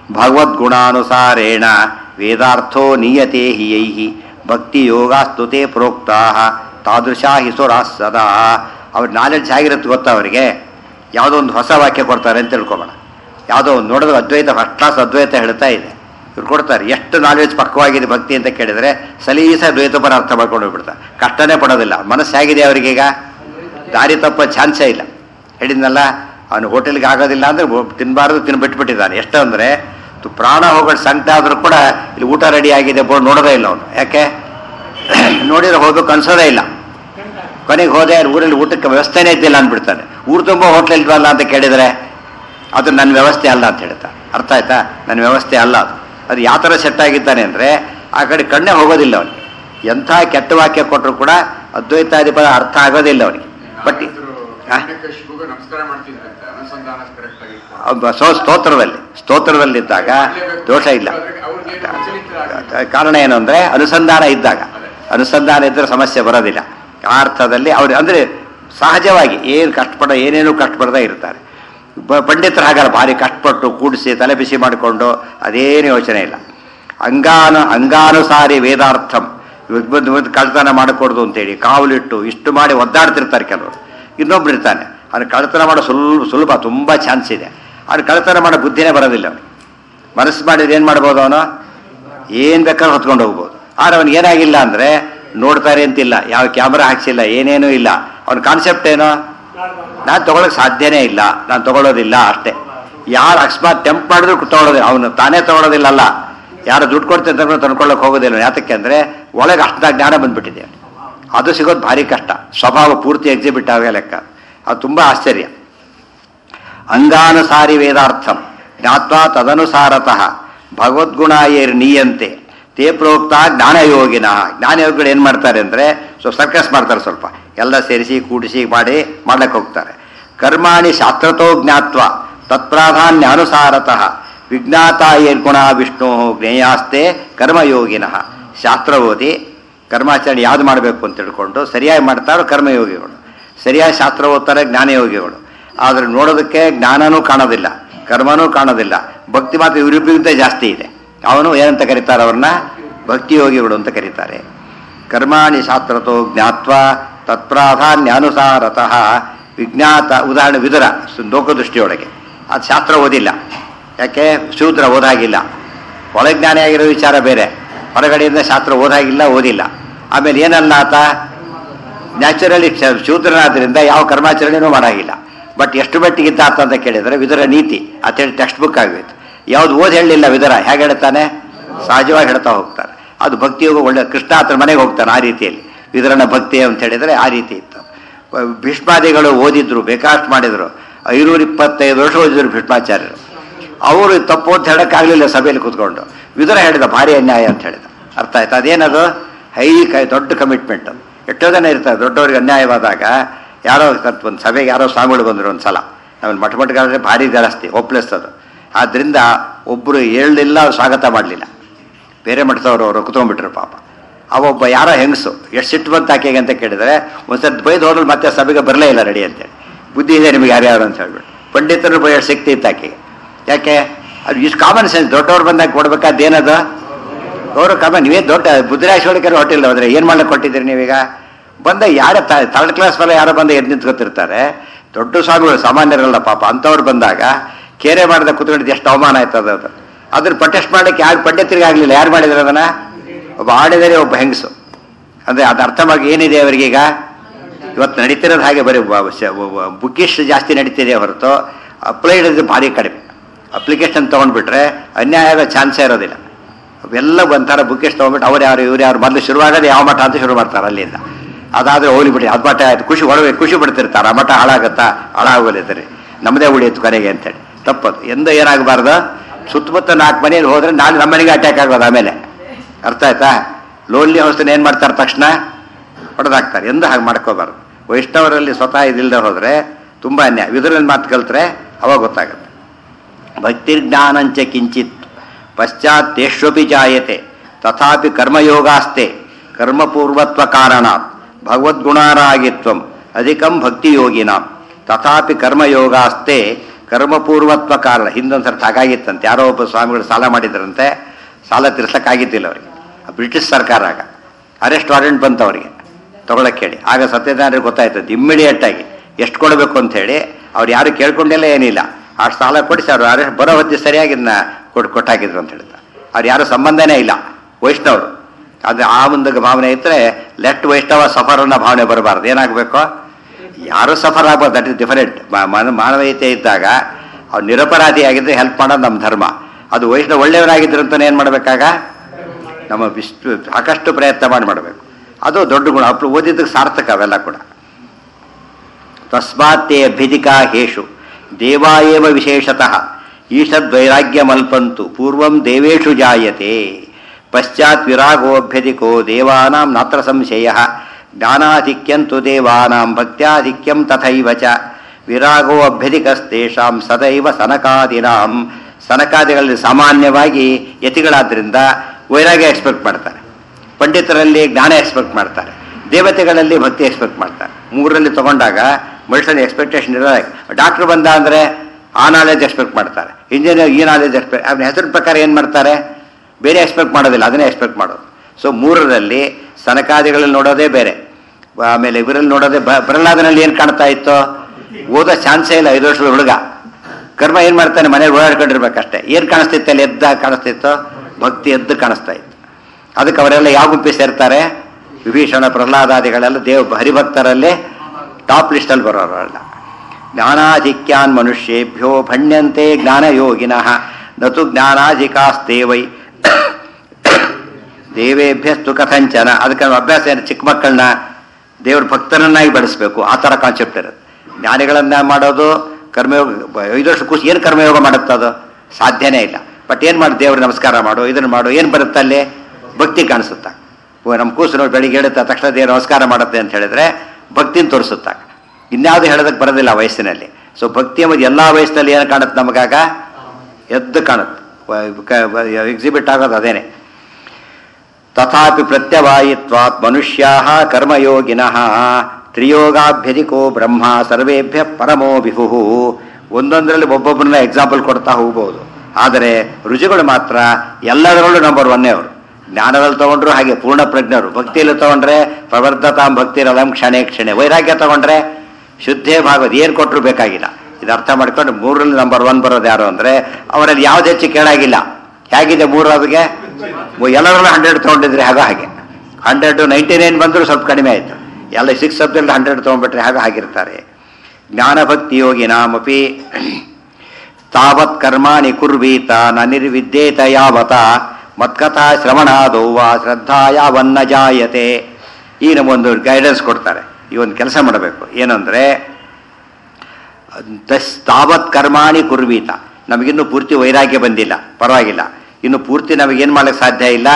ಭಗವದ್ಗುಣಾನುಸಾರೇಣ ವೇದಾರ್ಥೋ ನೀಯತೆ ಹಿಯೈಹಿ ಭಕ್ತಿ ಯೋಗಾಸ್ತುತೆ ಪ್ರೋಕ್ತಾ ತಾದೃಶಾ ಹಿಸುರಾ ಸದಾ. ಅವ್ರ ನಾಲೆಡ್ಜ್ ಹೇಗಿರುತ್ತೆ ಗೊತ್ತಾ ಅವರಿಗೆ. ಯಾವುದೋ ಒಂದು ಹೊಸ ವಾಕ್ಯ ಕೊಡ್ತಾರೆ ಅಂತ ತಿಳ್ಕೊಬೋಣ. ಯಾವುದೋ ಒಂದು ನೋಡಿದ್ರೆ ಅದ್ವೈತ ಫಸ್ಟ್ ಕ್ಲಾಸ್ ಅದ್ವೈತ ಹೇಳ್ತಾ ಇದೆ, ಇವ್ರು ಕೊಡ್ತಾರೆ. ಎಷ್ಟು ನಾಲೆಡ್ಜ್ ಪಕ್ವವಾಗಿದೆ ಭಕ್ತಿ ಅಂತ ಕೇಳಿದರೆ ಸಲೀಸ ದ್ವೈತ ಪರ ಅರ್ಥ ಮಾಡ್ಕೊಂಡು ಹೋಗ್ಬಿಡ್ತಾರೆ. ಕಷ್ಟನೇ ಪಡೋದಿಲ್ಲ. ಮನಸ್ಸು ಹೇಗಿದೆ ಅವರಿಗೀಗ, ದಾರಿ ತಪ್ಪೋ ಚಾನ್ಸೇ ಇಲ್ಲ. ಹೇಳಿದ್ನಲ್ಲ, ಅವನು ಹೋಟೆಲ್ಗೆ ಆಗೋದಿಲ್ಲ ಅಂದರೆ ತಿನ್ನಬಾರ್ದು, ತಿನ್ಬಿಟ್ಬಿಟ್ಟಿದ್ದಾನೆ. ಎಷ್ಟು ಅಂದರೆ ಪ್ರಾಣ ಹೋಗೋದು ಸಂಕಟ ಆದರೂ ಕೂಡ ಇಲ್ಲಿ ಊಟ ರೆಡಿ ಆಗಿದೆ ಬೋರ್ಡ್ ನೋಡೋದೇ ಇಲ್ಲ ಅವನು. ಯಾಕೆ ನೋಡಿದ್ರೆ ಹೋಗ್ಬೇಕು ಅನ್ಸೋದೇ ಇಲ್ಲ. ಕೊನೆಗೆ ಹೋದೆ ಊರಲ್ಲಿ ಊಟಕ್ಕೆ ವ್ಯವಸ್ಥೆನೇ ಇದ್ದಿಲ್ಲ ಅಂದ್ಬಿಡ್ತಾನೆ. ಊರು ತುಂಬ ಹೋಟ್ಲ್ ಇಲ್ವಲ್ಲ ಅಂತ ಕೇಳಿದರೆ ಅದು ನನ್ನ ವ್ಯವಸ್ಥೆ ಅಲ್ಲ ಅಂತ ಹೇಳ್ತಾ. ಅರ್ಥ ಆಯ್ತಾ? ನನ್ನ ವ್ಯವಸ್ಥೆ ಅಲ್ಲ ಅದು. ಅದು ಯಾವ ಥರ ಸೆಟ್ ಆಗಿದ್ದಾನೆ ಅಂದರೆ ಆ ಕಡೆ ಕಣ್ಣೇ ಹೋಗೋದಿಲ್ಲ ಅವನಿಗೆ. ಎಂಥ ಕೆಟ್ಟ ವಾಕ್ಯ ಕೊಟ್ಟರು ಕೂಡ ಅದ್ವೈತಾದಿ ಪದ ಅರ್ಥ ಆಗೋದಿಲ್ಲ ಅವನಿಗೆ. ಬಟ್ ಸ್ತೋತ್ರದಲ್ಲಿದ್ದಾಗ ದೋಷ ಇಲ್ಲ. ಕಾರಣ ಏನು ಅಂದರೆ ಅನುಸಂಧಾನ ಇದ್ದಾಗ. ಅನುಸಂಧಾನ ಇದ್ದರೆ ಸಮಸ್ಯೆ ಬರೋದಿಲ್ಲ. ಆ ಅರ್ಥದಲ್ಲಿ ಅವ್ರು ಅಂದರೆ ಸಹಜವಾಗಿ ಏನೇನು ಕಷ್ಟಪಡದೇ ಇರ್ತಾರೆ. ಪಂಡಿತರು ಹಾಗಲ್ಲ, ಭಾರಿ ಕಷ್ಟಪಟ್ಟು ಕೂಡಿಸಿ ತಲೆ ಬಿಸಿ ಮಾಡಿಕೊಂಡು ಅದೇನು ಯೋಚನೆ ಇಲ್ಲ. ಅಂಗಾನುಸಾರಿ ವೇದಾರ್ಥಂ ಬಂದು ಕಳ್ತನ ಮಾಡಿಕೊಡ್ದು ಅಂತೇಳಿ ಕಾವಲಿಟ್ಟು ಇಷ್ಟು ಮಾಡಿ ಒದ್ದಾಡ್ತಿರ್ತಾರೆ ಕೆಲವರು. ಇನ್ನೊಬ್ರು ಇರ್ತಾನೆ ಅವ್ನು ಕಳ್ತನ ಮಾಡೋ ಸುಲಭ ತುಂಬ ಚಾನ್ಸ್ ಇದೆ, ಅವ್ನು ಕಳ್ತನ ಮಾಡೋ ಬುದ್ಧಿನೇ ಬರೋದಿಲ್ಲ. ಅವನು ಮನಸ್ಸು ಮಾಡಿದ್ರೆ ಏನು ಮಾಡ್ಬೋದು, ಅವನು ಏನು ಬೇಕಾದ್ರೂ ಹೊತ್ಕೊಂಡು ಹೋಗ್ಬೋದು. ಆದರೆ ಅವನಿಗೆ ಏನಾಗಿಲ್ಲ ಅಂದರೆ ನೋಡ್ತಾರೆ ಅಂತಿಲ್ಲ, ಯಾವ ಕ್ಯಾಮ್ರಾ ಹಾಕ್ಸಿಲ್ಲ, ಏನೇನೂ ಇಲ್ಲ. ಅವನ ಕಾನ್ಸೆಪ್ಟ್ ಏನೋ, ನಾನು ತೊಗೊಳಕ್ಕೆ ಸಾಧ್ಯನೇ ಇಲ್ಲ, ನಾನು ತೊಗೊಳೋದಿಲ್ಲ ಅಷ್ಟೇ. ಯಾರು ಅಕಸ್ಮಾತ್ ಟೆಂಪ್ ಮಾಡಿದ್ರು ತೊಗೊಳೋದಿಲ್ಲ, ಅವನು ತಾನೇ ತೊಗೊಳೋದಿಲ್ಲಲ್ಲ, ಯಾರು ದುಡ್ಡು ಕೊಡ್ತಿದ್ದ ತಂದ್ಕೊಳ್ಳೋಕೆ ಹೋಗೋದಿಲ್ಲ. ಯಾತಕ್ಕೆ ಅಂದರೆ ಒಳಗೆ ಅಷ್ಟ ಜ್ಞಾನ ಬಂದ್ಬಿಟ್ಟಿದೆ. ಅದು ಸಿಗೋದು ಭಾರಿ ಕಷ್ಟ. ಸ್ವಭಾವ ಪೂರ್ತಿ ಎಕ್ಸಿಬಿಟ್ ಆಗೋ ಲೆಕ್ಕ. ಅದು ತುಂಬ ಆಶ್ಚರ್ಯ. ಅಂಗಾನುಸಾರಿ ವೇದಾರ್ಥಂ ಜ್ಞಾತ್ವಾ ತದನುಸಾರತಃ ಭಗವದ್ಗುಣಾಯೈರ್ನೀಯಂತೆ ತೇ ಪ್ರೋಕ್ತ ಜ್ಞಾನಯೋಗಿನ. ಜ್ಞಾನಯೋಗಿಗಳು ಏನು ಮಾಡ್ತಾರೆ ಅಂದರೆ ಸರ್ಕಸ್ ಮಾಡ್ತಾರೆ, ಸ್ವಲ್ಪ ಎಲ್ಲ ಸೇರಿಸಿ ಕೂಡಿಸಿ ಮಾಡ್ಲಿಕ್ಕೆ ಹೋಗ್ತಾರೆ. ಕರ್ಮಾಣಿ ಶಾಸ್ತ್ರತೋ ಜ್ಞಾತ್ವ ತತ್ಪ್ರಾಧಾನ್ಯಾನುಸಾರತಃ ವಿಜ್ಞಾತಾಯೈರ್ಗುಣ ವಿಷ್ಣು ಜ್ಞೇಯಾಸ್ತೆ ಕರ್ಮಯೋಗಿನಃ. ಶಾಸ್ತ್ರ ಓದಿ ಕರ್ಮಾಚರಣೆ ಯಾವ್ದು ಮಾಡಬೇಕು ಅಂತ ತಿಳ್ಕೊಂಡು ಸರಿಯಾಗಿ ಮಾಡ್ತಾರೋ ಕರ್ಮಯೋಗಿಗಳು, ಸರಿಯಾಗಿ ಶಾಸ್ತ್ರ ಓದ್ತಾರೆ ಜ್ಞಾನಯೋಗಿಗಳು. ಆದರೆ ನೋಡೋದಕ್ಕೆ ಜ್ಞಾನನೂ ಕಾಣೋದಿಲ್ಲ, ಕರ್ಮನೂ ಕಾಣೋದಿಲ್ಲ, ಭಕ್ತಿ ಮಾತ್ರ ಇವರಿಗಿಂತ ಜಾಸ್ತಿ ಇದೆ. ಅವನು ಏನಂತ ಕರೀತಾರೆ, ಅವ್ರನ್ನ ಭಕ್ತಿಯೋಗಿಗಳು ಅಂತ ಕರೀತಾರೆ. ಕರ್ಮಾಣಿ ಶಾಸ್ತ್ರತೋ ಜ್ಞಾತ್ವ ತತ್ಪ್ರಾಧಾನ್ಯಾನುಸಾರತಃ ವಿಜ್ಞಾತ. ಉದಾಹರಣೆ ವಿದುರ ಲೋಕದೃಷ್ಟಿಯೊಳಗೆ ಅದು ಶಾಸ್ತ್ರ ಓದಿಲ್ಲ, ಯಾಕೆ ಶೂದ್ರ ಓದಾಗಿಲ್ಲ. ಒಳಜ್ಞಾನಿ ಆಗಿರೋ ವಿಚಾರ ಬೇರೆ, ಹೊರಗಡೆಯಿಂದ ಶಾಸ್ತ್ರ ಓದಾಗಿಲ್ಲ, ಓದಿಲ್ಲ. ಆಮೇಲೆ ಏನಲ್ಲ ಆತ ನ್ಯಾಚುರಲಿ ಶೂದ್ರನಾದ್ರಿಂದ ಯಾವ ಕರ್ಮಾಚರಣೆನೂ ಮಾಡಾಗಿಲ್ಲ. ಬಟ್ ಎಷ್ಟು ಮಟ್ಟಿಗಿದ್ದ ಆತ ಅಂತ ಕೇಳಿದರೆ ವಿದುರ ನೀತಿ ಅಂತೇಳಿ ಟೆಕ್ಸ್ಟ್ ಬುಕ್ ಆಗೋಯ್ತು. ಯಾವ್ದು ಓದಿ ಹೇಳಲಿಲ್ಲ ವಿದುರ, ಹೇಗೆ ಹೇಳ್ತಾನೆ, ಸಹಜವಾಗಿ ಹೇಳ್ತಾ ಹೋಗ್ತಾರೆ. ಅದು ಭಕ್ತಿಯೋಗ ಒಳ್ಳೆ. ಕೃಷ್ಣ ಆತನ ಮನೆಗೆ ಹೋಗ್ತಾನೆ ಆ ರೀತಿಯಲ್ಲಿ. ವಿದುರನ ಭಕ್ತಿ ಅಂತ ಹೇಳಿದರೆ ಆ ರೀತಿ ಇತ್ತು. ಭೀಷ್ಮಾದಿಗಳು ಓದಿದ್ರು, ಬೇಕಾಷ್ಟು ಮಾಡಿದ್ರು, 525 ವರ್ಷ ಓದಿದ್ರು ಭೀಷ್ಮಾಚಾರ್ಯರು. ಅವರು ತಪ್ಪು ಅಂತ ಹೇಳೋಕ್ಕಾಗಲಿಲ್ಲ ಸಭೆಯಲ್ಲಿ ಕೂತ್ಕೊಂಡು. ವಿದುರ ಹೇಳಿದ ಭಾರಿ ಅನ್ಯಾಯ ಅಂತ ಹೇಳಿದ. ಅರ್ಥ ಆಯ್ತು? ಅದೇನದು ದೊಡ್ಡ ಕಮಿಟ್ಮೆಂಟ್. ಅದು ಎಷ್ಟೋ ಜನ ಇರ್ತಾರೆ ದೊಡ್ಡವ್ರಿಗೆ ಅನ್ಯಾಯವಾದಾಗ. ಯಾರೋ ಒಂದು ಸಭೆಗೆ ಯಾರೋ ಸ್ವಾಮಿಗಳು ಬಂದರು ಒಂದು ಸಲ, ನಮ್ಮಲ್ಲಿ ಮಠಮಠಗಾದ್ರೆ ಭಾರಿ ಜಾಸ್ತಿ ಹೋಪ್ಲೆಸ್ ಅದು. ಆದ್ದರಿಂದ ಒಬ್ಬರು ಹೇಳಲಿಲ್ಲ, ಅವ್ರು ಸ್ವಾಗತ ಮಾಡಲಿಲ್ಲ. ಬೇರೆ ಮಠದವರು ಅವರು ಕುತ್ಕೊಂಡ್ಬಿಟ್ರು ಪಾಪ. ಅವೊಬ್ಬ ಯಾರೋ ಹೆಂಗಸು ಎಷ್ಟು ಸಿಟ್ಟು ಬಂತು ಆಕೆಗೆ ಅಂತ ಕೇಳಿದರೆ ಒಂದ್ಸತಿ ಬೈದು ಹೋದ್ರು, ಮತ್ತೆ ಸಭೆಗೆ ಬರಲೇ ಇಲ್ಲ ರೆಡಿ ಅಂತೇಳಿ. ಬುದ್ಧಿ ಇದೆ ನಿಮಗೆ ಯಾರ್ಯಾರು ಅಂತ ಹೇಳ್ಬಿಟ್ಟು. ಪಂಡಿತರು ಬೈಯೋ ಶಕ್ತಿ ಇತ್ತು ಆಕೆಗೆ. ಯಾಕೆ ಅದು ಇಷ್ಟು ಕಾಮನ್ ಸೆನ್ಸ್. ದೊಡ್ಡವ್ರು ಬಂದಾಗ ಕೊಡ್ಬೇಕಾದ್ದೇನದು ಗೌರವ ಕಾಮನ್. ನೀವೇ ದೊಡ್ಡ ಬುದ್ಧಿರಾಶಿಗಳಿಗೆ ಹೊಟ್ಟಿಲ್ಲ ಹೋದ್ರೆ ಏನು ಮಾಡ್ಲಿಕ್ಕೆ ಕೊಟ್ಟಿದ್ದೀರಿ ನೀವೀಗ? ಬಂದ ಯಾರೋ ಥರ್ಡ್ ಕ್ಲಾಸ್ ಮೇಲೆ ಯಾರೋ ಬಂದ ಎದ್ದು ನಿಂತ್ಕೊತಿರ್ತಾರೆ. ದೊಡ್ಡ ಸ್ವಾಮಿಗಳು ಸಾಮಾನ್ಯರಲ್ಲ ಪಾಪ. ಅಂಥವ್ರು ಬಂದಾಗ ಕೇರೆ ಮಾಡಿದ ಕೂತ್ಕೊಂಡಿದ್ದು ಎಷ್ಟು ಅವಮಾನ ಆಯ್ತದ. ಅದು ಅದ್ರ ಪ್ರೊಟೆಸ್ಟ್ ಮಾಡೋಕ್ಕೆ ಯಾರು ಪಂಡಿತರಿಗೆ ಆಗಲಿಲ್ಲ. ಯಾರು ಮಾಡಿದ್ರು ಅದನ್ನು? ಒಬ್ಬ ಆಡಿದರೆ ಒಬ್ಬ ಹೆಂಗಸು. ಅಂದರೆ ಅದು ಅರ್ಥವಾಗಿ ಏನಿದೆ ಅವರಿಗೀಗ ಇವತ್ತು ನಡೀತಿರೋದು ಹಾಗೆ. ಬರೀ ಬುಕ್ಕಿಶ್ ಜಾಸ್ತಿ ನಡೀತಿದೆ ಹೊರತು ಅಪ್ಲೈಡ್ ಇದು ಭಾರಿ ಕಡಿಮೆ. ಅಪ್ಲಿಕೇಶನ್ ತೊಗೊಂಡ್ಬಿಟ್ರೆ ಅನ್ಯಾಯ ಆಗೋ ಚಾನ್ಸೇ ಇರೋದಿಲ್ಲ. ಅವೆಲ್ಲ ಒಂಥರ ಬುಕ್ಕಿಶ್ ತೊಗೊಂಡ್ಬಿಟ್ಟು ಅವ್ರು ಯಾರು ಇವ್ರು ಯಾರು ಮೊದಲು ಶುರುವಾಗೋದು ಯಾವ ಮಠ ಅಂತ ಶುರು ಮಾಡ್ತಾರೆ ಅಲ್ಲಿಂದ. ಅದಾದರೆ ಹೋಗ್ಲಿ ಬಿಡಿ, ಅದು ಮಠ ಆಯ್ತು, ಖುಷಿ ಪಡ್ತಿರ್ತಾರೆ. ಆ ಮಠ ಹಾಳಾಗತ್ತಾ? ಹಾಳಾಗೋಲಿದ್ದಾರೆ, ನಮ್ಮದೇ ಉಳಿಯಿತು ಕರೆಗೆ ಅಂತೇಳಿ. ತಪ್ಪದು. ಎಂದು ಏನಾಗಬಾರ್ದು, ಸುತ್ತಮುತ್ತ 4 ಮನೆಯಲ್ಲಿ ಹೋದರೆ ನಾಳೆ ನಮ್ಮ ಮನೆಗೆ ಅಟ್ಯಾಕ್ ಆಗೋದು ಆಮೇಲೆ. ಅರ್ಥ ಆಯ್ತಾ? ಲೋನ್ಲಿ ಹೌಸ್ನ ಏನು ಮಾಡ್ತಾರೆ, ತಕ್ಷಣ ಹೊಡೆದಾಕ್ತಾರೆ. ಎಂದು ಹಾಗೆ ಮಾಡ್ಕೋಬಾರ್ದು. ವೈಷ್ಣವರಲ್ಲಿ ಸ್ವತಃ ಇದಿಲ್ಲದೆ ಹೋದರೆ ತುಂಬ ಅನ್ಯಾಯ. ವಿದುರಲ್ಲಿ ಮಾತು ಕಲ್ತ್ರೆ ಅವಾಗ ಗೊತ್ತಾಗುತ್ತೆ. ಭಕ್ತಿರ್ಜ್ಞಾನಂಚ ಕಿಂಚಿತ್ ಪಶ್ಚಾತ್ತೇಷ್ವಪಿ ಜಾಯತೆ ತಥಾಪಿ ಕರ್ಮಯೋಗಾಸ್ತೆ ಕರ್ಮಪೂರ್ವತ್ವ ಕಾರಣಾತ್ ಭಗವದ್ಗುಣಾರಾಗಿತ್ವಂ ಅಧಿಕಂ ಭಕ್ತಿಯೋಗಿನಾಂ ತಥಾಪಿ ಕರ್ಮಯೋಗಾಸ್ತೆ ಕರ್ಮಪೂರ್ವತ್ವ ಕಾರಣ. ಹಿಂದೊಂದು ಸರ್ತಿ ಹಾಗಾಗಿತ್ತಂತೆ. ಯಾರೋ ಒಬ್ಬ ಸ್ವಾಮಿಗಳು ಸಾಲ ಮಾಡಿದ್ರಂತೆ, ಸಾಲ ತೀರ್ಸಕ್ಕಾಗಿದ್ದಿಲ್ಲ ಅವರಿಗೆ. ಬ್ರಿಟಿಷ್ ಸರ್ಕಾರ ಆಗ ಅರೆಸ್ಟ್ ವಾರೆಂಟ್ ಬಂತು ಅವರಿಗೆ ತೊಗೊಳಕ್ಕೆ ಹೇಳಿ. ಆಗ ಸತ್ಯನಾರಾಯಣ ಗೊತ್ತಾಯ್ತದೆ ಇಮ್ಮಿಡಿಯೇಟಾಗಿ ಎಷ್ಟು ಕೊಡಬೇಕು ಅಂತ ಹೇಳಿ. ಅವ್ರು ಯಾರು ಕೇಳ್ಕೊಂಡೆಲ್ಲ ಏನಿಲ್ಲ, ಅಷ್ಟು ಸಾಲ ಕೊಡಿಸಿ ಅವ್ರು ಅರೆಸ್ಟ್ ಬರೋ ಹೊತ್ತಿ ಸರಿಯಾಗಿ ಕೊಟ್ಟಾಕಿದ್ರು ಅಂತ ಹೇಳ್ತಾರೆ. ಅವ್ರು ಯಾರು ಸಂಬಂಧನೇ ಇಲ್ಲ, ವೈಷ್ಣವರು. ಅದು ಆ ಒಂದು ಭಾವನೆ ಇದ್ದರೆ ಲೆಫ್ಟ್ ವೈಷ್ಣವ ಸಫರ್ ಅನ್ನೋ ಭಾವನೆ ಬರಬಾರ್ದು. ಏನಾಗಬೇಕು, ಯಾರು ಸಫರ್ ಆಗ್ಬಾರ್ದು. That is different. ಮಾನವೀಯತೆ ಇದ್ದಾಗ ಅವ್ರು ನಿರಪರಾಧಿಯಾಗಿದ್ದರೆ ಹೆಲ್ಪ್ ಮಾಡೋದು ನಮ್ಮ ಧರ್ಮ. ಅದು ವೈಷ್ಣವ ಒಳ್ಳೆಯವರಾಗಿದ್ರು ಅಂತಲೇ ಏನು ಮಾಡಬೇಕಾಗ ನಮ್ಮ ಸಾಕಷ್ಟು ಪ್ರಯತ್ನ ಮಾಡಬೇಕು. ಅದು ದೊಡ್ಡ ಗುಣ. ಅಪ್ಪ ಓದಿದ್ದಕ್ಕೆ ಸಾರ್ಥಕ ಅವೆಲ್ಲ ಕೂಡ. ತಸ್ಮಾತ್ತೇ ಅಭ್ಯಧಿಕಾ ಹೇಷು ದೇವಾಯೇವ ವಿಶೇಷತಃ ಈಷದ್ವೈರಾಗ್ಯಮಲ್ಪಂತು ಪೂರ್ವಂ ದೇವೇಶು ಜಾಯತೆ ಪಶ್ಚಾತ್ ವಿರಾಗೋಭ್ಯಧಿಕೋ ದೇವಾನಾಂ ನಾತ್ರ ಸಂಶಯ ಜ್ಞಾನಾಧಿಕ್ಯಂತು ದೇವಾನಾಂ ಭಕ್ತ್ಯಾಧಿಕ್ಯಂ ತಥೈವ ಚ ವಿರಾಗೋ ಅಭ್ಯಧಿಕಸ್ತೇಷಾಂ ಸದೈವ ಸನಕಾದಿನಾಂ. ಸನಕಾದಿಗಳಲ್ಲಿ ಸಾಮಾನ್ಯವಾಗಿ ಯತಿಗಳಾದ್ರಿಂದ ವೈರಾಗ್ಯ ಎಕ್ಸ್ಪೆಕ್ಟ್ ಮಾಡ್ತಾರೆ, ಪಂಡಿತರಲ್ಲಿ ಜ್ಞಾನ ಎಕ್ಸ್ಪೆಕ್ಟ್ ಮಾಡ್ತಾರೆ, ದೇವತೆಗಳಲ್ಲಿ ಭಕ್ತಿ ಎಕ್ಸ್ಪೆಕ್ಟ್ ಮಾಡ್ತಾರೆ. ಮೂರರಲ್ಲಿ ತಗೊಂಡಾಗ ಮನುಷ್ಯನ ಎಕ್ಸ್ಪೆಕ್ಟೇಷನ್ ಇರೋದಾಗ ಡಾಕ್ಟ್ರ್ ಬಂದ ಅಂದರೆ ಆ ನಾಲೆಜ್ ಎಕ್ಸ್ಪೆಕ್ಟ್ ಮಾಡ್ತಾರೆ, ಇಂಜಿನಿಯರ್ ಈ ನಾಲೆಜ್ ಎಕ್ಸ್ಪೆಕ್ಟ್. ಅವನ ಹೆಸರಿನ ಪ್ರಕಾರ ಏನು ಮಾಡ್ತಾರೆ, ಬೇರೆ ಎಕ್ಸ್ಪೆಕ್ಟ್ ಮಾಡೋದಿಲ್ಲ, ಅದನ್ನೇ ಎಕ್ಸ್ಪೆಕ್ಟ್ ಮಾಡೋದು. ಸೊ ಮೂರರಲ್ಲಿ ಸನಕಾದಿಗಳಲ್ಲಿ ನೋಡೋದೇ ಬೇರೆ, ಆಮೇಲೆ ಇವರಲ್ಲಿ ನೋಡೋದೇ ಪ್ರಹ್ಲಾದನಲ್ಲಿ ಏನು ಕಾಣ್ತಾ ಇತ್ತು? ಓದೋ ಚಾನ್ಸೇ ಇಲ್ಲ, 5 ವರ್ಷದ ಹುಡುಗ. ಕರ್ಮ ಏನು ಮಾಡ್ತಾನೆ? ಮನೇಲಿ ಓಡಾಡ್ಕೊಂಡಿರ್ಬೇಕಷ್ಟೇ. ಏನು ಕಾಣಿಸ್ತಿತ್ತು ಅಲ್ಲಿ? ಎದ್ದ ಕಾಣಿಸ್ತಿತ್ತು, ಭಕ್ತಿ ಎದ್ದು ಕಾಣಿಸ್ತಾ ಇತ್ತು. ಅದಕ್ಕೆ ಅವರೆಲ್ಲ ಯಾವ ಗುಂಪಿ ಸೇರ್ತಾರೆ? ವಿಭೀಷಣ ಪ್ರಹ್ಲಾದಾದಿಗಳೆಲ್ಲ ಹರಿಭಕ್ತರಲ್ಲಿ ಟಾಪ್ ಲಿಸ್ಟಲ್ಲಿ ಬರೋರಲ್ಲ. ಜ್ಞಾನಾಧಿಕ್ಯಾನ್ ಮನುಷ್ಯೇಭ್ಯೋ ಭಣ್ಯಂತೆ ಜ್ಞಾನಯೋಗಿನಃ ನತು ಜ್ಞಾನಾಧಿಕಾಸ್ತೆ ವೈ ದೇವೇಭ್ಯಸ್ತು ಕಥಂಚನ. ಅದಕ್ಕೆ ಅಭ್ಯಾಸ ಏನು? ಚಿಕ್ಕ ಮಕ್ಕಳನ್ನ ದೇವ್ರ ಭಕ್ತರನ್ನಾಗಿ ಬೆಳೆಸಬೇಕು, ಆ ಥರ ಕಾನ್ಸೆಪ್ಟ್ ಇರುತ್ತೆ. ಜ್ಞಾನಿಗಳನ್ನ ಮಾಡೋದು ಕರ್ಮಯೋಗ. 5 ವರ್ಷ ಕೂಸು ಏನು ಕರ್ಮಯೋಗ ಮಾಡುತ್ತದು? ಸಾಧ್ಯನೇ ಇಲ್ಲ. ಬಟ್ ಏನು ಮಾಡಿ? ದೇವ್ರ ನಮಸ್ಕಾರ ಮಾಡು, ಇದನ್ನು ಮಾಡು, ಏನು ಬರುತ್ತೆ ಅಲ್ಲಿ? ಭಕ್ತಿ ಕಾಣಿಸುತ್ತಾ. ನಮ್ಮ ಕೂಸು ನೋಡಿ ಬೆಳಿಗ್ಗೆ ಹೇಳುತ್ತಾ ತಕ್ಷಣ ದೇವ್ರ ನಮಸ್ಕಾರ ಮಾಡುತ್ತೆ ಅಂತ ಹೇಳಿದ್ರೆ ಭಕ್ತಿನ ತೋರಿಸುತ್ತಾ. ಇನ್ಯಾವುದು ಹೇಳೋದಕ್ಕೆ ಬರೋದಿಲ್ಲ ವಯಸ್ಸಿನಲ್ಲಿ. ಸೊ ಭಕ್ತಿ ಎಂಬುದು ಎಲ್ಲ ವಯಸ್ಸಿನಲ್ಲಿ ಏನು ಕಾಣುತ್ತೆ ನಮಗಾಗ? ಎದ್ದು ಕಾಣುತ್ತೆ. ಎಕ್ಸಿಬಿಟ್ ಆಗೋದು ಅದೇನೆ. ತಥಾಪಿ ಪ್ರತ್ಯವಾಯಿತ್ವಾತ್ ಮನುಷ್ಯಾಃ ಕರ್ಮಯೋಗಿನಃ ತ್ರಿಯೋಗಾಭ್ಯಧಿಕೋ ಬ್ರಹ್ಮ ಸರ್ವೇಭ್ಯ ಪರಮೋ ವಿಭುಃ. ಒಂದೊಂದರಲ್ಲಿ ಒಬ್ಬೊಬ್ಬರನ್ನ ಎಕ್ಸಾಂಪಲ್ ಕೊಡ್ತಾ ಹೋಗ್ಬೋದು. ಆದರೆ ರುಚಿಗಳು ಮಾತ್ರ ಎಲ್ಲದರಲ್ಲೂ ನಂಬರ್ 1 ಅವರು. ಜ್ಞಾನದಲ್ಲಿ ತಗೊಂಡ್ರು ಹಾಗೆ ಪೂರ್ಣ ಪ್ರಜ್ಞರು, ಭಕ್ತಿಯಲ್ಲಿ ತಗೊಂಡ್ರೆ ಪ್ರವರ್ಧತಾಂ ಭಕ್ತಿರಲಂ ಕ್ಷಣೆ ಕ್ಷಣೆ, ವೈರಾಗ್ಯ ತಗೊಂಡ್ರೆ ಶುದ್ಧೇ ಭಾಗವತ್. ಏನು ಕೊಟ್ಟರು ಬೇಕಾಗಿಲ್ಲ. ಇದು ಅರ್ಥ ಮಾಡ್ಕೊಂಡು 3ರಲ್ಲಿ ನಂಬರ್ 1 ಬರೋದು ಯಾರು ಅಂದರೆ ಅವರಲ್ಲಿ ಯಾವ್ದು ಹೆಚ್ಚು ಕೇಳಾಗಿಲ್ಲ. ಹೇಗಿದೆ 3 ಅವರಿಗೆ? ಎಲ್ಲರಲ್ಲೂ 100 ತೊಗೊಂಡಿದ್ರೆ ಹಾಗೆ 100 99 ಬಂದರೂ ಸ್ವಲ್ಪ ಕಡಿಮೆ ಆಯಿತು. ಎಲ್ಲ 6 ಸಬ್ಜೆಕ್ಟ್ 100 ತೊಗೊಂಡ್ಬಿಟ್ರೆ ಹಾಗಿರ್ತಾರೆ. ಜ್ಞಾನಭಕ್ತಿ ಯೋಗಿನಾಮಪಿ ತಾವತ್ ಕರ್ಮಾಣಿ ಕುರ್ವೀತ ನ ನಿರ್ವಿದ್ಯೇತ ಯಾವತ ಮತ್ಕಥಾ ಶ್ರವಣಾದೋ ವಾ ಶ್ರದ್ಧಾ ಯಾವನ್ನ ಜಾಯತೆ. ಈ ನಮಗೊಂದು ಗೈಡೆನ್ಸ್ ಕೊಡ್ತಾರೆ. ಈ ಒಂದು ಕೆಲಸ ಮಾಡಬೇಕು. ಏನಂದರೆ ತಾವತ್ ಕರ್ಮಾಣಿ ಕುರ್ವೀತ. ನಮಗಿನ್ನೂ ಪೂರ್ತಿ ವೈರಾಗ್ಯ ಬಂದಿಲ್ಲ, ಪರವಾಗಿಲ್ಲ. ಇನ್ನು ಪೂರ್ತಿ ನಮಗೇನು ಮಾಡ್ಲಿಕ್ಕೆ ಸಾಧ್ಯ ಇಲ್ಲ.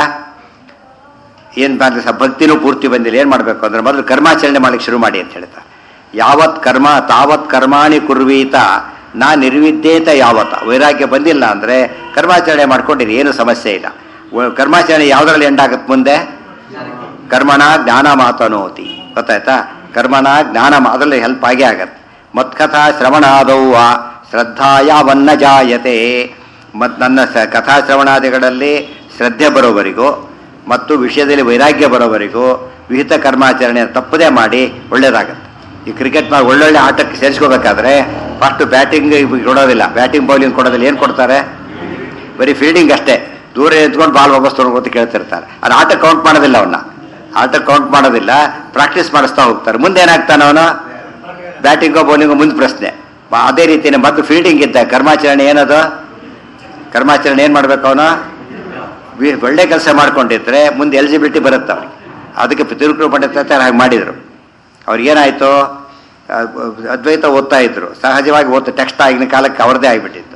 ಏನು ಮಾಡಲಿಕ್ಕೆ ಭಕ್ತಿನೂ ಪೂರ್ತಿ ಬಂದಿಲ್ಲ. ಏನು ಮಾಡಬೇಕು ಅಂದರೆ ಮೊದಲು ಕರ್ಮಾಚರಣೆ ಮಾಡ್ಲಿಕ್ಕೆ ಶುರು ಮಾಡಿ ಅಂತ ಹೇಳ್ತಾರೆ. ಯಾವತ್ ಕರ್ಮ ತಾವತ್ ಕರ್ಮಾಣಿ ಕುರ್ವೀತ ನಾ ನಿರ್ವಿದ್ಯೇತ ಯಾವತ್ತ. ವೈರಾಗ್ಯ ಬಂದಿಲ್ಲ ಅಂದರೆ ಕರ್ಮಾಚರಣೆ ಮಾಡ್ಕೊಂಡಿರಿ, ಏನು ಸಮಸ್ಯೆ ಇಲ್ಲ. ಕರ್ಮಾಚರಣೆ ಯಾವುದರಲ್ಲಿ ಎಂಡಾಗುತ್ತೆ ಮುಂದೆ? ಕರ್ಮಣ ಜ್ಞಾನ ಮಾತನೋತಿ. ಗೊತ್ತಾಯ್ತಾ? ಕರ್ಮಣ ಜ್ಞಾನ ಅದರಲ್ಲಿ ಹೆಲ್ಪ್ ಆಗೇ ಆಗತ್ತೆ. ಮತ್ಕಥಾ ಶ್ರವಣಾದೌವ ಶ್ರದ್ಧಾಯಾವನ್ನ ಜಾಯತೆ. ಮತ್ತು ನನ್ನ ಕಥಾಶ್ರವಣಾದಿಗಳಲ್ಲಿ ಶ್ರದ್ಧೆ ಬರೋವರೆಗೂ ಮತ್ತು ವಿಷಯದಲ್ಲಿ ವೈರಾಗ್ಯ ಬರೋವರೆಗೂ ವಿಹಿತ ಕರ್ಮಾಚರಣೆ ತಪ್ಪದೇ ಮಾಡಿ ಒಳ್ಳೇದಾಗತ್ತೆ. ಈ ಕ್ರಿಕೆಟ್ ಮಾಡಿ ಒಳ್ಳೊಳ್ಳೆ ಆಟಕ್ಕೆ ಸೇರಿಸ್ಕೋಬೇಕಾದ್ರೆ ಫಸ್ಟ್ ಬ್ಯಾಟಿಂಗ್ ಕೊಡೋದಿಲ್ಲ, ಬ್ಯಾಟಿಂಗ್ ಬೌಲಿಂಗ್ ಕೊಡೋದಿಲ್ಲ. ಏನು ಕೊಡ್ತಾರೆ? ಬರೀ ಫೀಲ್ಡಿಂಗ್ ಅಷ್ಟೇ. ದೂರ ಎತ್ಕೊಂಡು ಬಾಲ್ ವಾಪಸ್ ತೊಗೊಂಡು ಅಂತ ಕೇಳ್ತಿರ್ತಾರೆ. ಅದು ಆಟ ಕೌಂಟ್ ಮಾಡೋದಿಲ್ಲ. ಆಟ ಕೌಂಟ್ ಮಾಡೋದಿಲ್ಲ, ಪ್ರಾಕ್ಟೀಸ್ ಮಾಡಿಸ್ತಾ ಹೋಗ್ತಾರೆ. ಮುಂದೆ ಏನಾಗ್ತಾನೆ ಅವನು? ಬ್ಯಾಟಿಂಗೋ ಬೌಲಿಂಗೋ ಮುಂದೆ ಪ್ರಶ್ನೆ. ಅದೇ ರೀತಿಯೇ ಮತ್ತು ಫೀಲ್ಡಿಂಗ್ ಇದ್ದ ಕರ್ಮಾಚರಣೆ ಏನದು? ಕರ್ಮಾಚರಣೆ ಏನು ಮಾಡಬೇಕು? ಅವನು ಒಳ್ಳೆ ಕೆಲಸ ಮಾಡ್ಕೊಂಡಿದ್ರೆ ಮುಂದೆ ಎಲಿಜಿಬಿಲಿಟಿ ಬರುತ್ತೆ ಅವನಿಗೆ. ಅದಕ್ಕೆ ತಿರುಕರು ಪಂಡಿತಾಚಾರ್ಯ ಹಾಗೆ ಮಾಡಿದರು. ಅವ್ರಿಗೇನಾಯಿತು? ಅದ್ವೈತ ಓದ್ತಾ ಇದ್ರು, ಸಹಜವಾಗಿ ಟೆಕ್ಸ್ಟ್ ಆಗಿನ ಕಾಲಕ್ಕೆ ಅವ್ರದ್ದೇ ಆಗಿಬಿಟ್ಟಿತ್ತು.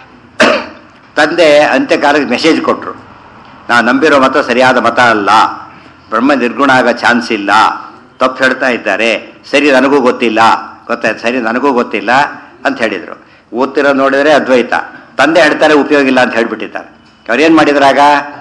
ತಂದೆ ಅಂತ್ಯಕಾಲಕ್ಕೆ ಮೆಸೇಜ್ ಕೊಟ್ಟರು, ನಾನು ನಂಬಿರೋ ಮತ ಸರಿಯಾದ ಮತ ಅಲ್ಲ, ಬ್ರಹ್ಮ ನಿರ್ಗುಣ ಆಗೋ ಚಾನ್ಸ್ ಇಲ್ಲ, ತಪ್ಪು ಹೇಳ್ತಾ ಇದ್ದಾರೆ, ಸರಿ ನನಗೂ ಗೊತ್ತಿಲ್ಲ, ಗೊತ್ತಾಯ್ತು, ಸರಿ ನನಗೂ ಗೊತ್ತಿಲ್ಲ ಅಂತ ಹೇಳಿದರು. ಓದ್ತಿರೋ ನೋಡಿದರೆ ಅದ್ವೈತ, ತಂದೆ ಹೇಳ್ತಾರೆ ಉಪಯೋಗ ಇಲ್ಲ ಅಂತ ಹೇಳ್ಬಿಟ್ಟಿದ್ದಾರೆ. ಅವ್ರೇನು ಮಾಡಿದ್ರಾಗ?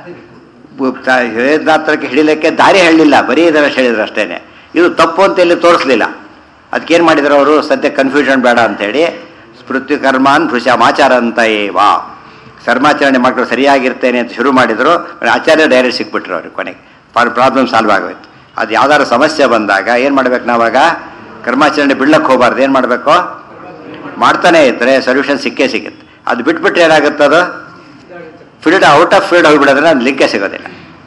ವೇದಾಂತಕ್ಕೆ ಹಿಡಿಲಿಕ್ಕೆ ದಾರಿ ಹೇಳಲಿಲ್ಲ, ಬರೀ ಇದರ ಹೇಳಿದ್ರು ಅಷ್ಟೇ. ಇದು ತಪ್ಪು ಅಂತ ಇಲ್ಲಿ ತೋರಿಸ್ಲಿಲ್ಲ. ಅದಕ್ಕೇನು ಮಾಡಿದ್ರು ಅವರು? ಸದ್ಯ ಕನ್ಫ್ಯೂಷನ್ ಬೇಡ ಅಂಥೇಳಿ ಸ್ಮೃತಿ ಕರ್ಮಾನ್ ಭೃಷಮಾಚಾರ ಅಂತ ವಾ ಕರ್ಮಾಚರಣೆ ಮಕ್ಕಳು ಸರಿಯಾಗಿರ್ತೇನೆ ಅಂತ ಶುರು ಮಾಡಿದ್ರು. ಆಚಾರ್ಯ ಡೈರೆಕ್ಟ್ ಸಿಕ್ಬಿಟ್ರು ಅವ್ರಿಗೆ. ಕೊನೆಗೆ ಪ್ರಾಬ್ಲಮ್ ಸಾಲ್ವ್ ಆಗೋಯ್ತು. ಅದು ಯಾವ್ದಾದ್ರು ಸಮಸ್ಯೆ ಬಂದಾಗ ಏನು ಮಾಡ್ಬೇಕು? ನಾವಾಗ ಕರ್ಮಾಚರಣೆ ಬಿಡ್ಲಕ್ಕೆ ಹೋಗಬಾರ್ದು. ಏನು ಮಾಡಬೇಕು? ಮಾಡ್ತಾನೆ ಇದ್ರೆ ಸೊಲ್ಯೂಷನ್ ಸಿಕ್ಕೇ ಸಿಗುತ್ತೆ. ಅದು ಬಿಟ್ಬಿಟ್ರೆ ಏನಾಗುತ್ತೆ? ಅದು ಫೀಲ್ಡ್ ಔಟ್ ಆಫ್ ಫೀಲ್ಡ್ ಹೋಗಿಬಿಡೋದ್ರೆ ಅದು ಲಿಂಕೇ ಸಿಗೋದಿಲ್ಲ.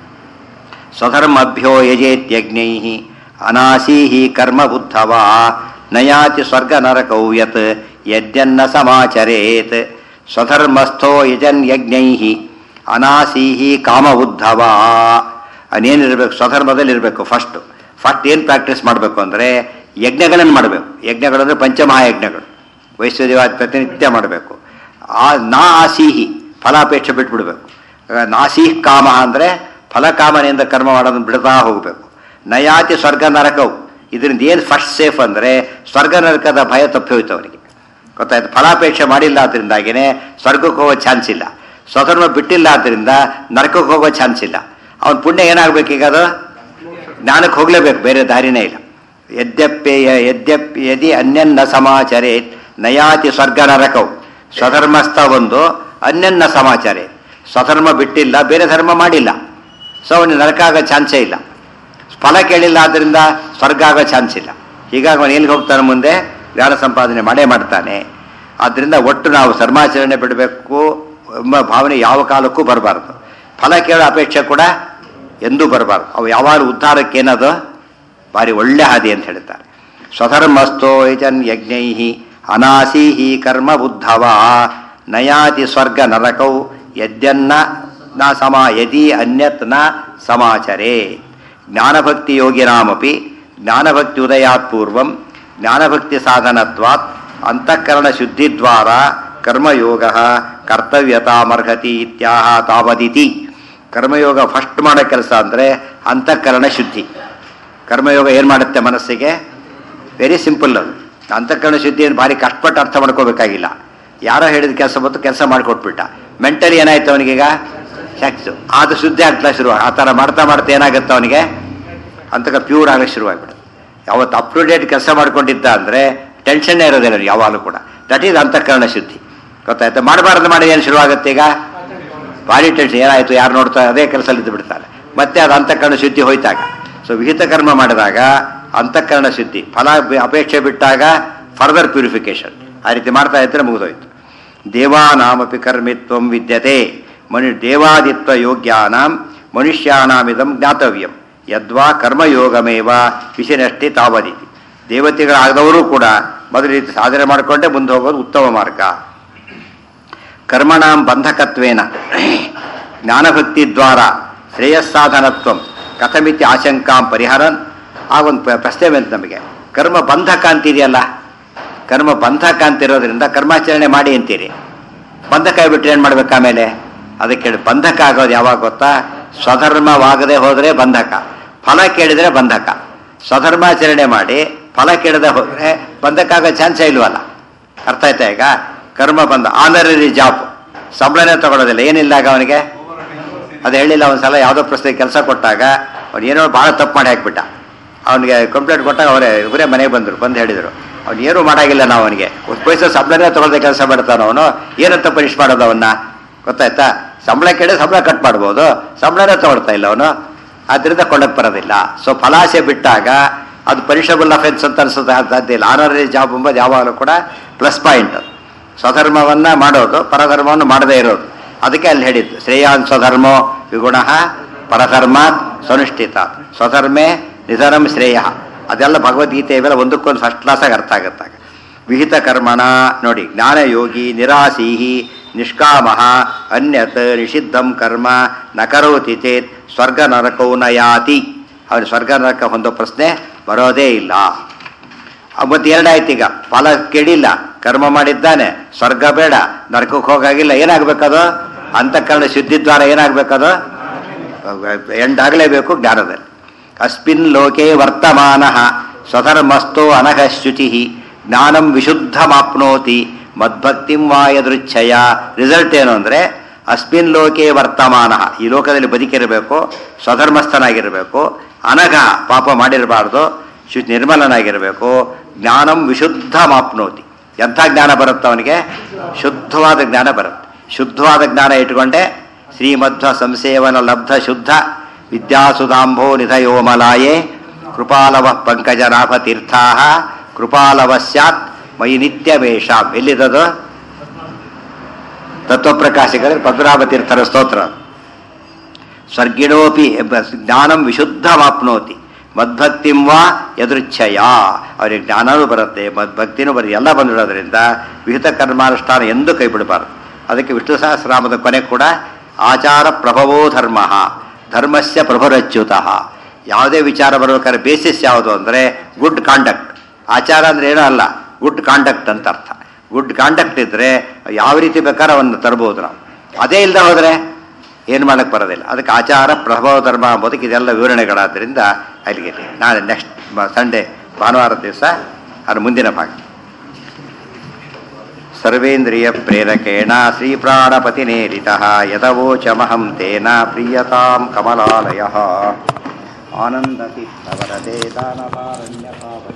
ಸ್ವಧರ್ಮಭ್ಯೋ ಯಜೇತ್ಯಜ್ಞೈ ಅನಾಸೀಹಿ ಕರ್ಮ ಬುದ್ಧವಾ ನಯಾತಿ ಸ್ವರ್ಗ ನರಕೌ ಯತ್ ಯದ್ಯನ್ನ ಸಮಾಚರೇತ್. ಸ್ವಧರ್ಮಸ್ಥೋ ಯಜನ್ ಯಜ್ಞೈ ಅನಾಸೀಹಿ ಕಾಮ ಬುದ್ಧವಾ. ಅನೇನಿರಬೇಕು? ಸ್ವಧರ್ಮದಲ್ಲಿರಬೇಕು. ಫಸ್ಟ್ ಏನು ಪ್ರಾಕ್ಟೀಸ್ ಮಾಡಬೇಕು ಅಂದರೆ ಯಜ್ಞಗಳನ್ನು ಮಾಡಬೇಕು. ಯಜ್ಞಗಳು ಅಂದರೆ ಪಂಚಮಹಾಯಜ್ಞಗಳು, ವೈಶ್ವದೇವಾದಿ ಪ್ರತಿನಿತ್ಯ ಮಾಡಬೇಕು. ನಾ ಆಸೀಹಿ ಫಲಾಪೇಕ್ಷೆ ಬಿಟ್ಬಿಡ್ಬೇಕು. ನಾಸೀಹ್ ಕಾಮ ಅಂದರೆ ಫಲಕಾಮನೆಯಿಂದ ಕರ್ಮ ಮಾಡೋದನ್ನು ಬಿಡ್ತಾ ಹೋಗಬೇಕು. ನಯಾತಿ ಸ್ವರ್ಗ ನರಕವು. ಇದರಿಂದ ಏನು ಫಸ್ಟ್ ಸೇಫ್ ಅಂದರೆ ಸ್ವರ್ಗ ನರಕದ ಭಯ ತಪ್ಪಿ ಹೋಯ್ತು ಅವನಿಗೆ. ಗೊತ್ತಾಯ್ತು? ಫಲಾಪೇಕ್ಷೆ ಮಾಡಿಲ್ಲ ಅದರಿಂದಾಗಿಯೇ ಸ್ವರ್ಗಕ್ಕೆ ಹೋಗೋ ಚಾನ್ಸ್ ಇಲ್ಲ. ಸ್ವಧರ್ಮ ಬಿಟ್ಟಿಲ್ಲ ಆದ್ದರಿಂದ ನರಕಕ್ಕೆ ಹೋಗೋ ಚಾನ್ಸ್ ಇಲ್ಲ. ಅವನ ಪುಣ್ಯ ಏನಾಗಬೇಕೀಗ? ಅದು ಜ್ಞಾನಕ್ಕೆ ಹೋಗಲೇಬೇಕು, ಬೇರೆ ದಾರಿನೇ ಇಲ್ಲ. ಯದ್ಯಪಿ ಅನ್ಯನ್ನ ಸಮಾಚಾರೇ ನಯಾತಿ ಸ್ವರ್ಗ ನರಕವು. ಸ್ವಧರ್ಮಸ್ಥ ಒಂದು, ಅನ್ಯನ್ನ ಸಮಾಚಾರೇ. ಸ್ವಧರ್ಮ ಬಿಟ್ಟಿಲ್ಲ, ಬೇರೆ ಧರ್ಮ ಮಾಡಿಲ್ಲ. ಸೊ ಅವನಿಗೆ ನರಕ ಆಗೋ ಚಾನ್ಸೇ ಇಲ್ಲ. ಫಲ ಕೇಳಿಲ್ಲ ಆದ್ದರಿಂದ ಸ್ವರ್ಗ ಆಗೋ ಚಾನ್ಸ್ ಇಲ್ಲ. ಹೀಗಾಗಿ ಅವನು ಎಲ್ಲಿಗೆ ಹೋಗ್ತಾನೆ, ಮುಂದೆ ಜ್ಞಾನ ಸಂಪಾದನೆ ಮಾಡೇ ಮಾಡ್ತಾನೆ. ಆದ್ದರಿಂದ ಒಟ್ಟು ನಾವು ಧರ್ಮಾಚರಣೆ ಬಿಡಬೇಕು ಎಂಬ ಭಾವನೆ ಯಾವ ಕಾಲಕ್ಕೂ ಬರಬಾರ್ದು. ಫಲ ಕೇಳೋ ಅಪೇಕ್ಷೆ ಕೂಡ ಎಂದೂ ಬರಬಾರ್ದು. ಅವು ಯಾವಾಗಲೂ ಉದ್ಧಾರಕ್ಕೆ ಏನದು ಭಾರಿ ಒಳ್ಳೆ ಹಾದಿ ಅಂತ ಹೇಳ್ತಾರೆ. ಸ್ವಧರ್ಮಸ್ಥೋ ಯಜನ್ ಯಜ್ಞೈ ಅನಾಸೀಹಿ ಕರ್ಮ ಬುದ್ಧವ ನಯಾತಿ ಸ್ವರ್ಗ ನರಕೌ ಯದ್ಯನ್ನ ನ ಯದಿ ಅನ್ಯತ್ ನ ಸಮಾಚರೇ. ಜ್ಞಾನಭಕ್ತಿ ಯೋಗಿನಾಮಪಿ ಜ್ಞಾನಭಕ್ತಿ ಉದಯಾತ್ ಪೂರ್ವಂ ಜ್ಞಾನಭಕ್ತಿ ಸಾಧನತ್ವಾತ್ ಅಂತಃಕರಣ ಶುದ್ಧಿದ್ವಾರ ಕರ್ಮಯೋಗ ಕರ್ತವ್ಯತಾಮರ್ಹತಿ ಇತ್ಯಾಹ ತಾವದಿತಿ. ಕರ್ಮಯೋಗ ಫಸ್ಟ್ ಮಾಡೋ ಕೆಲಸ ಅಂದರೆ ಅಂತಃಕರಣ ಶುದ್ಧಿ. ಕರ್ಮಯೋಗ ಏನು ಮಾಡುತ್ತೆ ಮನಸ್ಸಿಗೆ? Very simple. ಅದು ಅಂತಃಕರಣ ಶುದ್ಧಿ ಏನು ಭಾರಿ ಕಷ್ಟಪಟ್ಟು ಅರ್ಥ ಮಾಡ್ಕೋಬೇಕಾಗಿಲ್ಲ. ಯಾರೋ ಹೇಳಿದ ಕೆಲಸ ಬಂತು, ಕೆಲಸ ಮಾಡಿಕೊಟ್ಬಿಟ್ಟ. ಮೆಂಟಲಿ ಏನಾಯ್ತು ಅವನಿಗೀಗ? ಶಕ್ತು ಅದು ಶುದ್ಧಿ ಆಗ್ತಾ ಶುರು. ಆ ಥರ ಮಾಡ್ತಾ ಮಾಡ್ತಾ ಏನಾಗುತ್ತೆ ಅವನಿಗೆ? ಅಂತಕ ಪ್ಯೂರ್ ಆಗಕ್ಕೆ ಶುರುವಾಗ್ಬಿಡುತ್ತೆ. ಯಾವತ್ತು ಅಪ್ ಟು ಡೇಟ್ ಕೆಲಸ ಮಾಡ್ಕೊಂಡಿದ್ದ ಅಂದರೆ ಟೆನ್ಷನ್ನೇ ಇರೋದಿಲ್ಲ ಯಾವಾಗಲೂ ಕೂಡ. ದಟ್ ಈಸ್ ಅಂತಃಕರಣ ಶುದ್ಧಿ. ಗೊತ್ತಾಯ್ತು? ಮಾಡಬಾರ್ದು ಮಾಡಿ ಏನು ಶುರುವಾಗುತ್ತೆ ಈಗ? ಭಾರಿ ಟೆನ್ಷನ್. ಏನಾಯಿತು, ಯಾರು ನೋಡ್ತಾರೆ, ಅದೇ ಕೆಲಸದಲ್ಲಿ ಇದ್ದು ಬಿಡ್ತಾರೆ. ಮತ್ತೆ ಅದು ಅಂತಃಕರಣ ಶುದ್ಧಿ ಹೋಯ್ತಾಗ. ಸೊ ವಿಹಿತ ಕರ್ಮ ಮಾಡಿದಾಗ ಅಂತಃಕರಣ ಶುದ್ಧಿ, ಫಲ ಅಪೇಕ್ಷೆ ಬಿಟ್ಟಾಗ ಫರ್ದರ್ ಪ್ಯೂರಿಫಿಕೇಶನ್. ಆ ರೀತಿ ಮಾಡ್ತಾ ಇದ್ದರೆ ಮುಗಿದೋಯ್ತು. ದೇವಾನಾಮಪಿ ಕರ್ಮಿತ್ವಂ ವಿದ್ಯತೆ ದೇವಾದಿತ್ವ ಯೋಗ್ಯಾನಾಂ ಮನುಷ್ಯಾನಾಮಿದಂ ಜ್ಞಾತವ್ಯಂ ಯದ್ವಾ ಕರ್ಮಯೋಗಮೇವ ವಿಶಿನಷ್ಟಿ ತಾವದಿತಿ. ದೇವತೆಗಳಾದವರು ಕೂಡ ಮೊದಲ ರೀತಿ ಸಾಧನೆ ಮಾಡಿಕೊಂಡೇ ಮುಂದೆ ಹೋಗೋದು ಉತ್ತಮ ಮಾರ್ಗ. ಕರ್ಮಣಾಂ ಬಂಧಕತ್ವೇನ ಜ್ಞಾನಭಕ್ತಿ ದ್ವಾರ ಶ್ರೇಯಸ್ಸಾಧನತ್ವಂ ಕಥಮಿತಿ ಆಶಂಕಾಂ ಪರಿಹರನ್. ಆಗೊಂದು ಪ್ರಶ್ನೆ ಬಂತು ನಮಗೆ. ಕರ್ಮ ಬಂಧಕ ಅಂತಿದೆಯಲ್ಲ, ಕರ್ಮ ಬಂಧಕ ಅಂತಿರೋದ್ರಿಂದ ಕರ್ಮಾಚರಣೆ ಮಾಡಿ ಅಂತೀರಿ. ಬಂಧಕ ಬಿಟ್ಟರೆ ಏನು ಮಾಡ್ಬೇಕು ಆಮೇಲೆ? ಅದಕ್ಕೆ ಬಂಧಕ ಆಗೋದು ಯಾವಾಗ ಗೊತ್ತಾ? ಸ್ವಧರ್ಮವಾಗದೆ ಹೋದರೆ ಬಂಧಕ, ಫಲ ಕೇಳಿದರೆ ಬಂಧಕ. ಸ್ವಧರ್ಮಾಚರಣೆ ಮಾಡಿ ಫಲ ಕೇಳದೆ ಹೋದರೆ ಬಂಧಕ ಆಗೋ ಚಾನ್ಸೇ ಇಲ್ವಲ್ಲ. ಅರ್ಥ ಆಯ್ತಾ? ಈಗ ಕರ್ಮ ಬಂದ ಆನರರಿ ಜಾಬ್, ಸಂಬಳನೇ ತಗೊಳ್ಳೋದಿಲ್ಲ, ಏನಿಲ್ಲ ಆಗ ಅವನಿಗೆ. ಅದು ಹೇಳಿಲ್ಲ. ಒಂದ್ಸಲ ಯಾವುದೋ ಪ್ರಶ್ನೆಗೆ ಕೆಲಸ ಕೊಟ್ಟಾಗ ಅವ್ನು ಏನೋ ಭಾಳ ತಪ್ಪು ಮಾಡಿ ಹಾಕ್ಬಿಟ್ಟ. ಅವನಿಗೆ ಕಂಪ್ಲೇಂಟ್ ಕೊಟ್ಟಾಗ ಇವರೇ ಮನೆಗೆ ಬಂದು ಹೇಳಿದರು, ಅವ್ನು ಏನೂ ಮಾಡಾಗಿಲ್ಲ, ನಾವು ಅವನಿಗೆ ಪೈಸೆ ಸಂಬಳನೇ ತಗೊಳ್ಳದೆ ಕೆಲಸ ಮಾಡ್ತಾನೆ, ಅವನು ಏನಂತ ಪನಿಷ್ ಮಾಡೋದು ಅವನ್ನ? ಗೊತ್ತಾಯ್ತಾ? ಸಂಬಳ ಕೇಳಿ ಸಂಬಳ ಕಟ್ ಮಾಡ್ಬೋದು, ಸಂಬಳನೇ ತಗೊಳ್ತಾ ಇಲ್ಲ ಅವನು, ಆದ್ದರಿಂದ ಕೊಳ್ಳಕ್ಕೆ ಬರೋದಿಲ್ಲ. ಸೊ ಫಲಾಸೆ ಬಿಟ್ಟಾಗ ಅದು ಪನಿಷಬಲ್ ಅಫೆನ್ಸ್ ಅಂತ ಅನ್ಸುತ್ತೆ, ಸಾಧ್ಯ ಇಲ್ಲ. ಆನರರಿ ಜಾಬ್ ಎಂಬುದು ಯಾವಾಗಲೂ ಕೂಡ ಪ್ಲಸ್ ಪಾಯಿಂಟ್. ಸ್ವಧರ್ಮವನ್ನು ಮಾಡೋದು, ಪರಧರ್ಮವನ್ನು ಮಾಡದೇ ಇರೋದು. ಅದಕ್ಕೆ ಅಲ್ಲಿ ಹೇಳಿದ್ದು ಶ್ರೇಯಾನ್ ಸ್ವಧರ್ಮೋ ವಿಗುಣ ಪರಧರ್ಮಾತ್ ಸ್ವನುಷ್ಠಿತ ಸ್ವಧರ್ಮೇ ನಿಧನಂ ಶ್ರೇಯ. ಅದೆಲ್ಲ ಭಗವದ್ಗೀತೆ ಇವೆಲ್ಲ ಒಂದಕ್ಕೊಂದು ಫಸ್ಟ್ ಕ್ಲಾಸಾಗಿ ಅರ್ಥ ಆಗುತ್ತಾಗ. ವಿಹಿತ ಕರ್ಮಣ ನೋಡಿ, ಜ್ಞಾನಯೋಗಿ ನಿರಾಸೀಹಿ ನಿಷ್ಕಾಮಃ ಅನ್ಯತ್ ನಿಷಿದ್ಧಂ ಕರ್ಮ ನ ಕರೋತಿ ಚೇತ್ ಸ್ವರ್ಗ ನರಕೌ ನ ಯಾತಿ. ಅವನು ಸ್ವರ್ಗ ನರಕ ಹೊಂದೋ ಪ್ರಶ್ನೆ ಬರೋದೇ ಇಲ್ಲ. ಮತ್ತು ಎರಡಾಯ್ತು. ಈಗ ಫಲ ಕೇಳಿಲ್ಲ, ಕರ್ಮ ಮಾಡಿದ್ದಾನೆ, ಸ್ವರ್ಗ ಬೇಡ, ನರಕಕ್ಕೆ ಹೋಗಾಗಿಲ್ಲ. ಏನಾಗಬೇಕದು? ಅಂತಃಕರಣ ಶುದ್ಧಿದ್ವಾರ ಏನಾಗಬೇಕದು? ಎಂಡಾಗಲೇಬೇಕು ಜ್ಞಾನದಲ್ಲಿ. ಅಸ್ಮಿನ್ ಲೋಕೆ ವರ್ತಮಾನ ಸ್ವಧರ್ಮಸ್ಥೋ ಅನಘ ಶುಚಿ ಜ್ಞಾನಂ ವಿಶುದ್ಧಮಾಪ್ನೋತಿ ಮದ್ಭಕ್ತಿಂ ವಾಯದೃಚ್ಛಯ. ರಿಸಲ್ಟ್ ಏನು ಅಂದರೆ ಅಸ್ಮಿನ್ ಲೋಕೆ ವರ್ತಮಾನ, ಈ ಲೋಕದಲ್ಲಿ ಬದುಕಿರಬೇಕು, ಸ್ವಧರ್ಮಸ್ಥನಾಗಿರಬೇಕು, ಅನಘ ಪಾಪ ಮಾಡಿರಬಾರ್ದು, ನಿರ್ಮಲನಾಗಿರಬೇಕು, ಜ್ಞಾನಂ ವಿಶುದ್ಧಮಾಪ್ನೋತಿ. ಎಂಥ ಜ್ಞಾನ ಬರುತ್ತೆ ಅವನಿಗೆ? ಶುದ್ಧವಾದ ಜ್ಞಾನ ಬರುತ್ತೆ. ಶುದ್ಧವಾದ ಜ್ಞಾನ ಇಟ್ಕೊಂಡೆ ಶ್ರೀಮಧ್ವ ಸಂಸೇವನ ಲಬ್ಧ ಶುದ್ಧ ವಿದ್ಯಾಸುಧಾಂಭೋ ನಿಧಯೋಮಲಾಯೇ ಕೃಪಾಲವ ಪಂಕಜನಾಭ ತೀರ್ಥಾ ಕೃಪಾಲವ ಸ್ಯಾತ್ ಮಯಿ ನಿತ್ಯವೇಷಾಂ. ಎಲ್ಲಿದ್ದದು? ತತ್ವಪ್ರಕಾಶಿಕರಲ್ಲಿ ಪದ್ಮನಾಭ ತೀರ್ಥರ ಸ್ತೋತ್ರ. ಸ್ವರ್ಗಿಣೋಪಿ ಜ್ಞಾನಂ ವಿಶುದ್ಧಮಾಪ್ನೋತಿ ಮದ್ಭಕ್ತಿಂ ವಾ ಯದೃಚ್ಛಯ. ಅವರಿಗೆ ಜ್ಞಾನವೂ ಬರುತ್ತೆ, ಮದ್ಭಕ್ತಿನೂ ಬರುತ್ತೆ, ಎಲ್ಲ ಬಂದಿಡೋದ್ರಿಂದ ವಿಹಿತ ಕರ್ಮಾನುಷ್ಠಾನ ಎಂದೂ ಕೈ ಬಿಡಬಾರದು. ಅದಕ್ಕೆ ವಿಷ್ಣು ಸಹಸ್ರನಾಮದ ಕೊನೆ ಕೂಡ ಆಚಾರ ಪ್ರಭವೋ ಧರ್ಮ ಧರ್ಮಸ್ಯ ಪ್ರಭುರಚ್ಯುತಃ. ಯಾವುದೇ ವಿಚಾರ ಬರಬೇಕಾದ್ರೆ ಬೇಸಿಸ್ ಯಾವುದು ಅಂದರೆ ಗುಡ್ ಕಾಂಡಕ್ಟ್. ಆಚಾರ ಅಂದರೆ ಏನೂ ಅಲ್ಲ, ಗುಡ್ ಕಾಂಡಕ್ಟ್ ಅಂತ ಅರ್ಥ. ಗುಡ್ ಕಾಂಡಕ್ಟ್ ಇದ್ದರೆ ಯಾವ ರೀತಿ ಬೇಕಾದ್ರೆ ಅವನ್ನು ತರ್ಬೋದು ನಾವು. ಅದೇ ಇಲ್ಲದೆ ಹೋದರೆ ಏನು ಮಾಡೋಕ್ಕೆ ಬರೋದಿಲ್ಲ. ಅದಕ್ಕೆ ಆಚಾರ ಪ್ರಭಾವ ಧರ್ಮ ಅಂಬೋದಕ್ಕೆ ಇದೆಲ್ಲ ವಿವರಣೆಗಳಾದ್ದರಿಂದ ಅಲ್ಲಿಗೆ ನಾಳೆ ನೆಕ್ಸ್ಟ್ ಸಂಡೇ ಭಾನುವಾರ ದಿವಸ ಅದು ಮುಂದಿನ ಭಾಗ. ಸರ್ವೇಂದ್ರಿಯ ಪ್ರೇರಕೇಣ ಶ್ರೀಪ್ರಾಣಪತಿನೇರಿತಃ ಯದವೋಚಮಹಂ ತೇನ ಪ್ರೀಯತಾಂ ಕಮಲಾಲಯಃ ಆನಂದತಿ ನವರದೇ ದಾನವಾರಣ್ಯ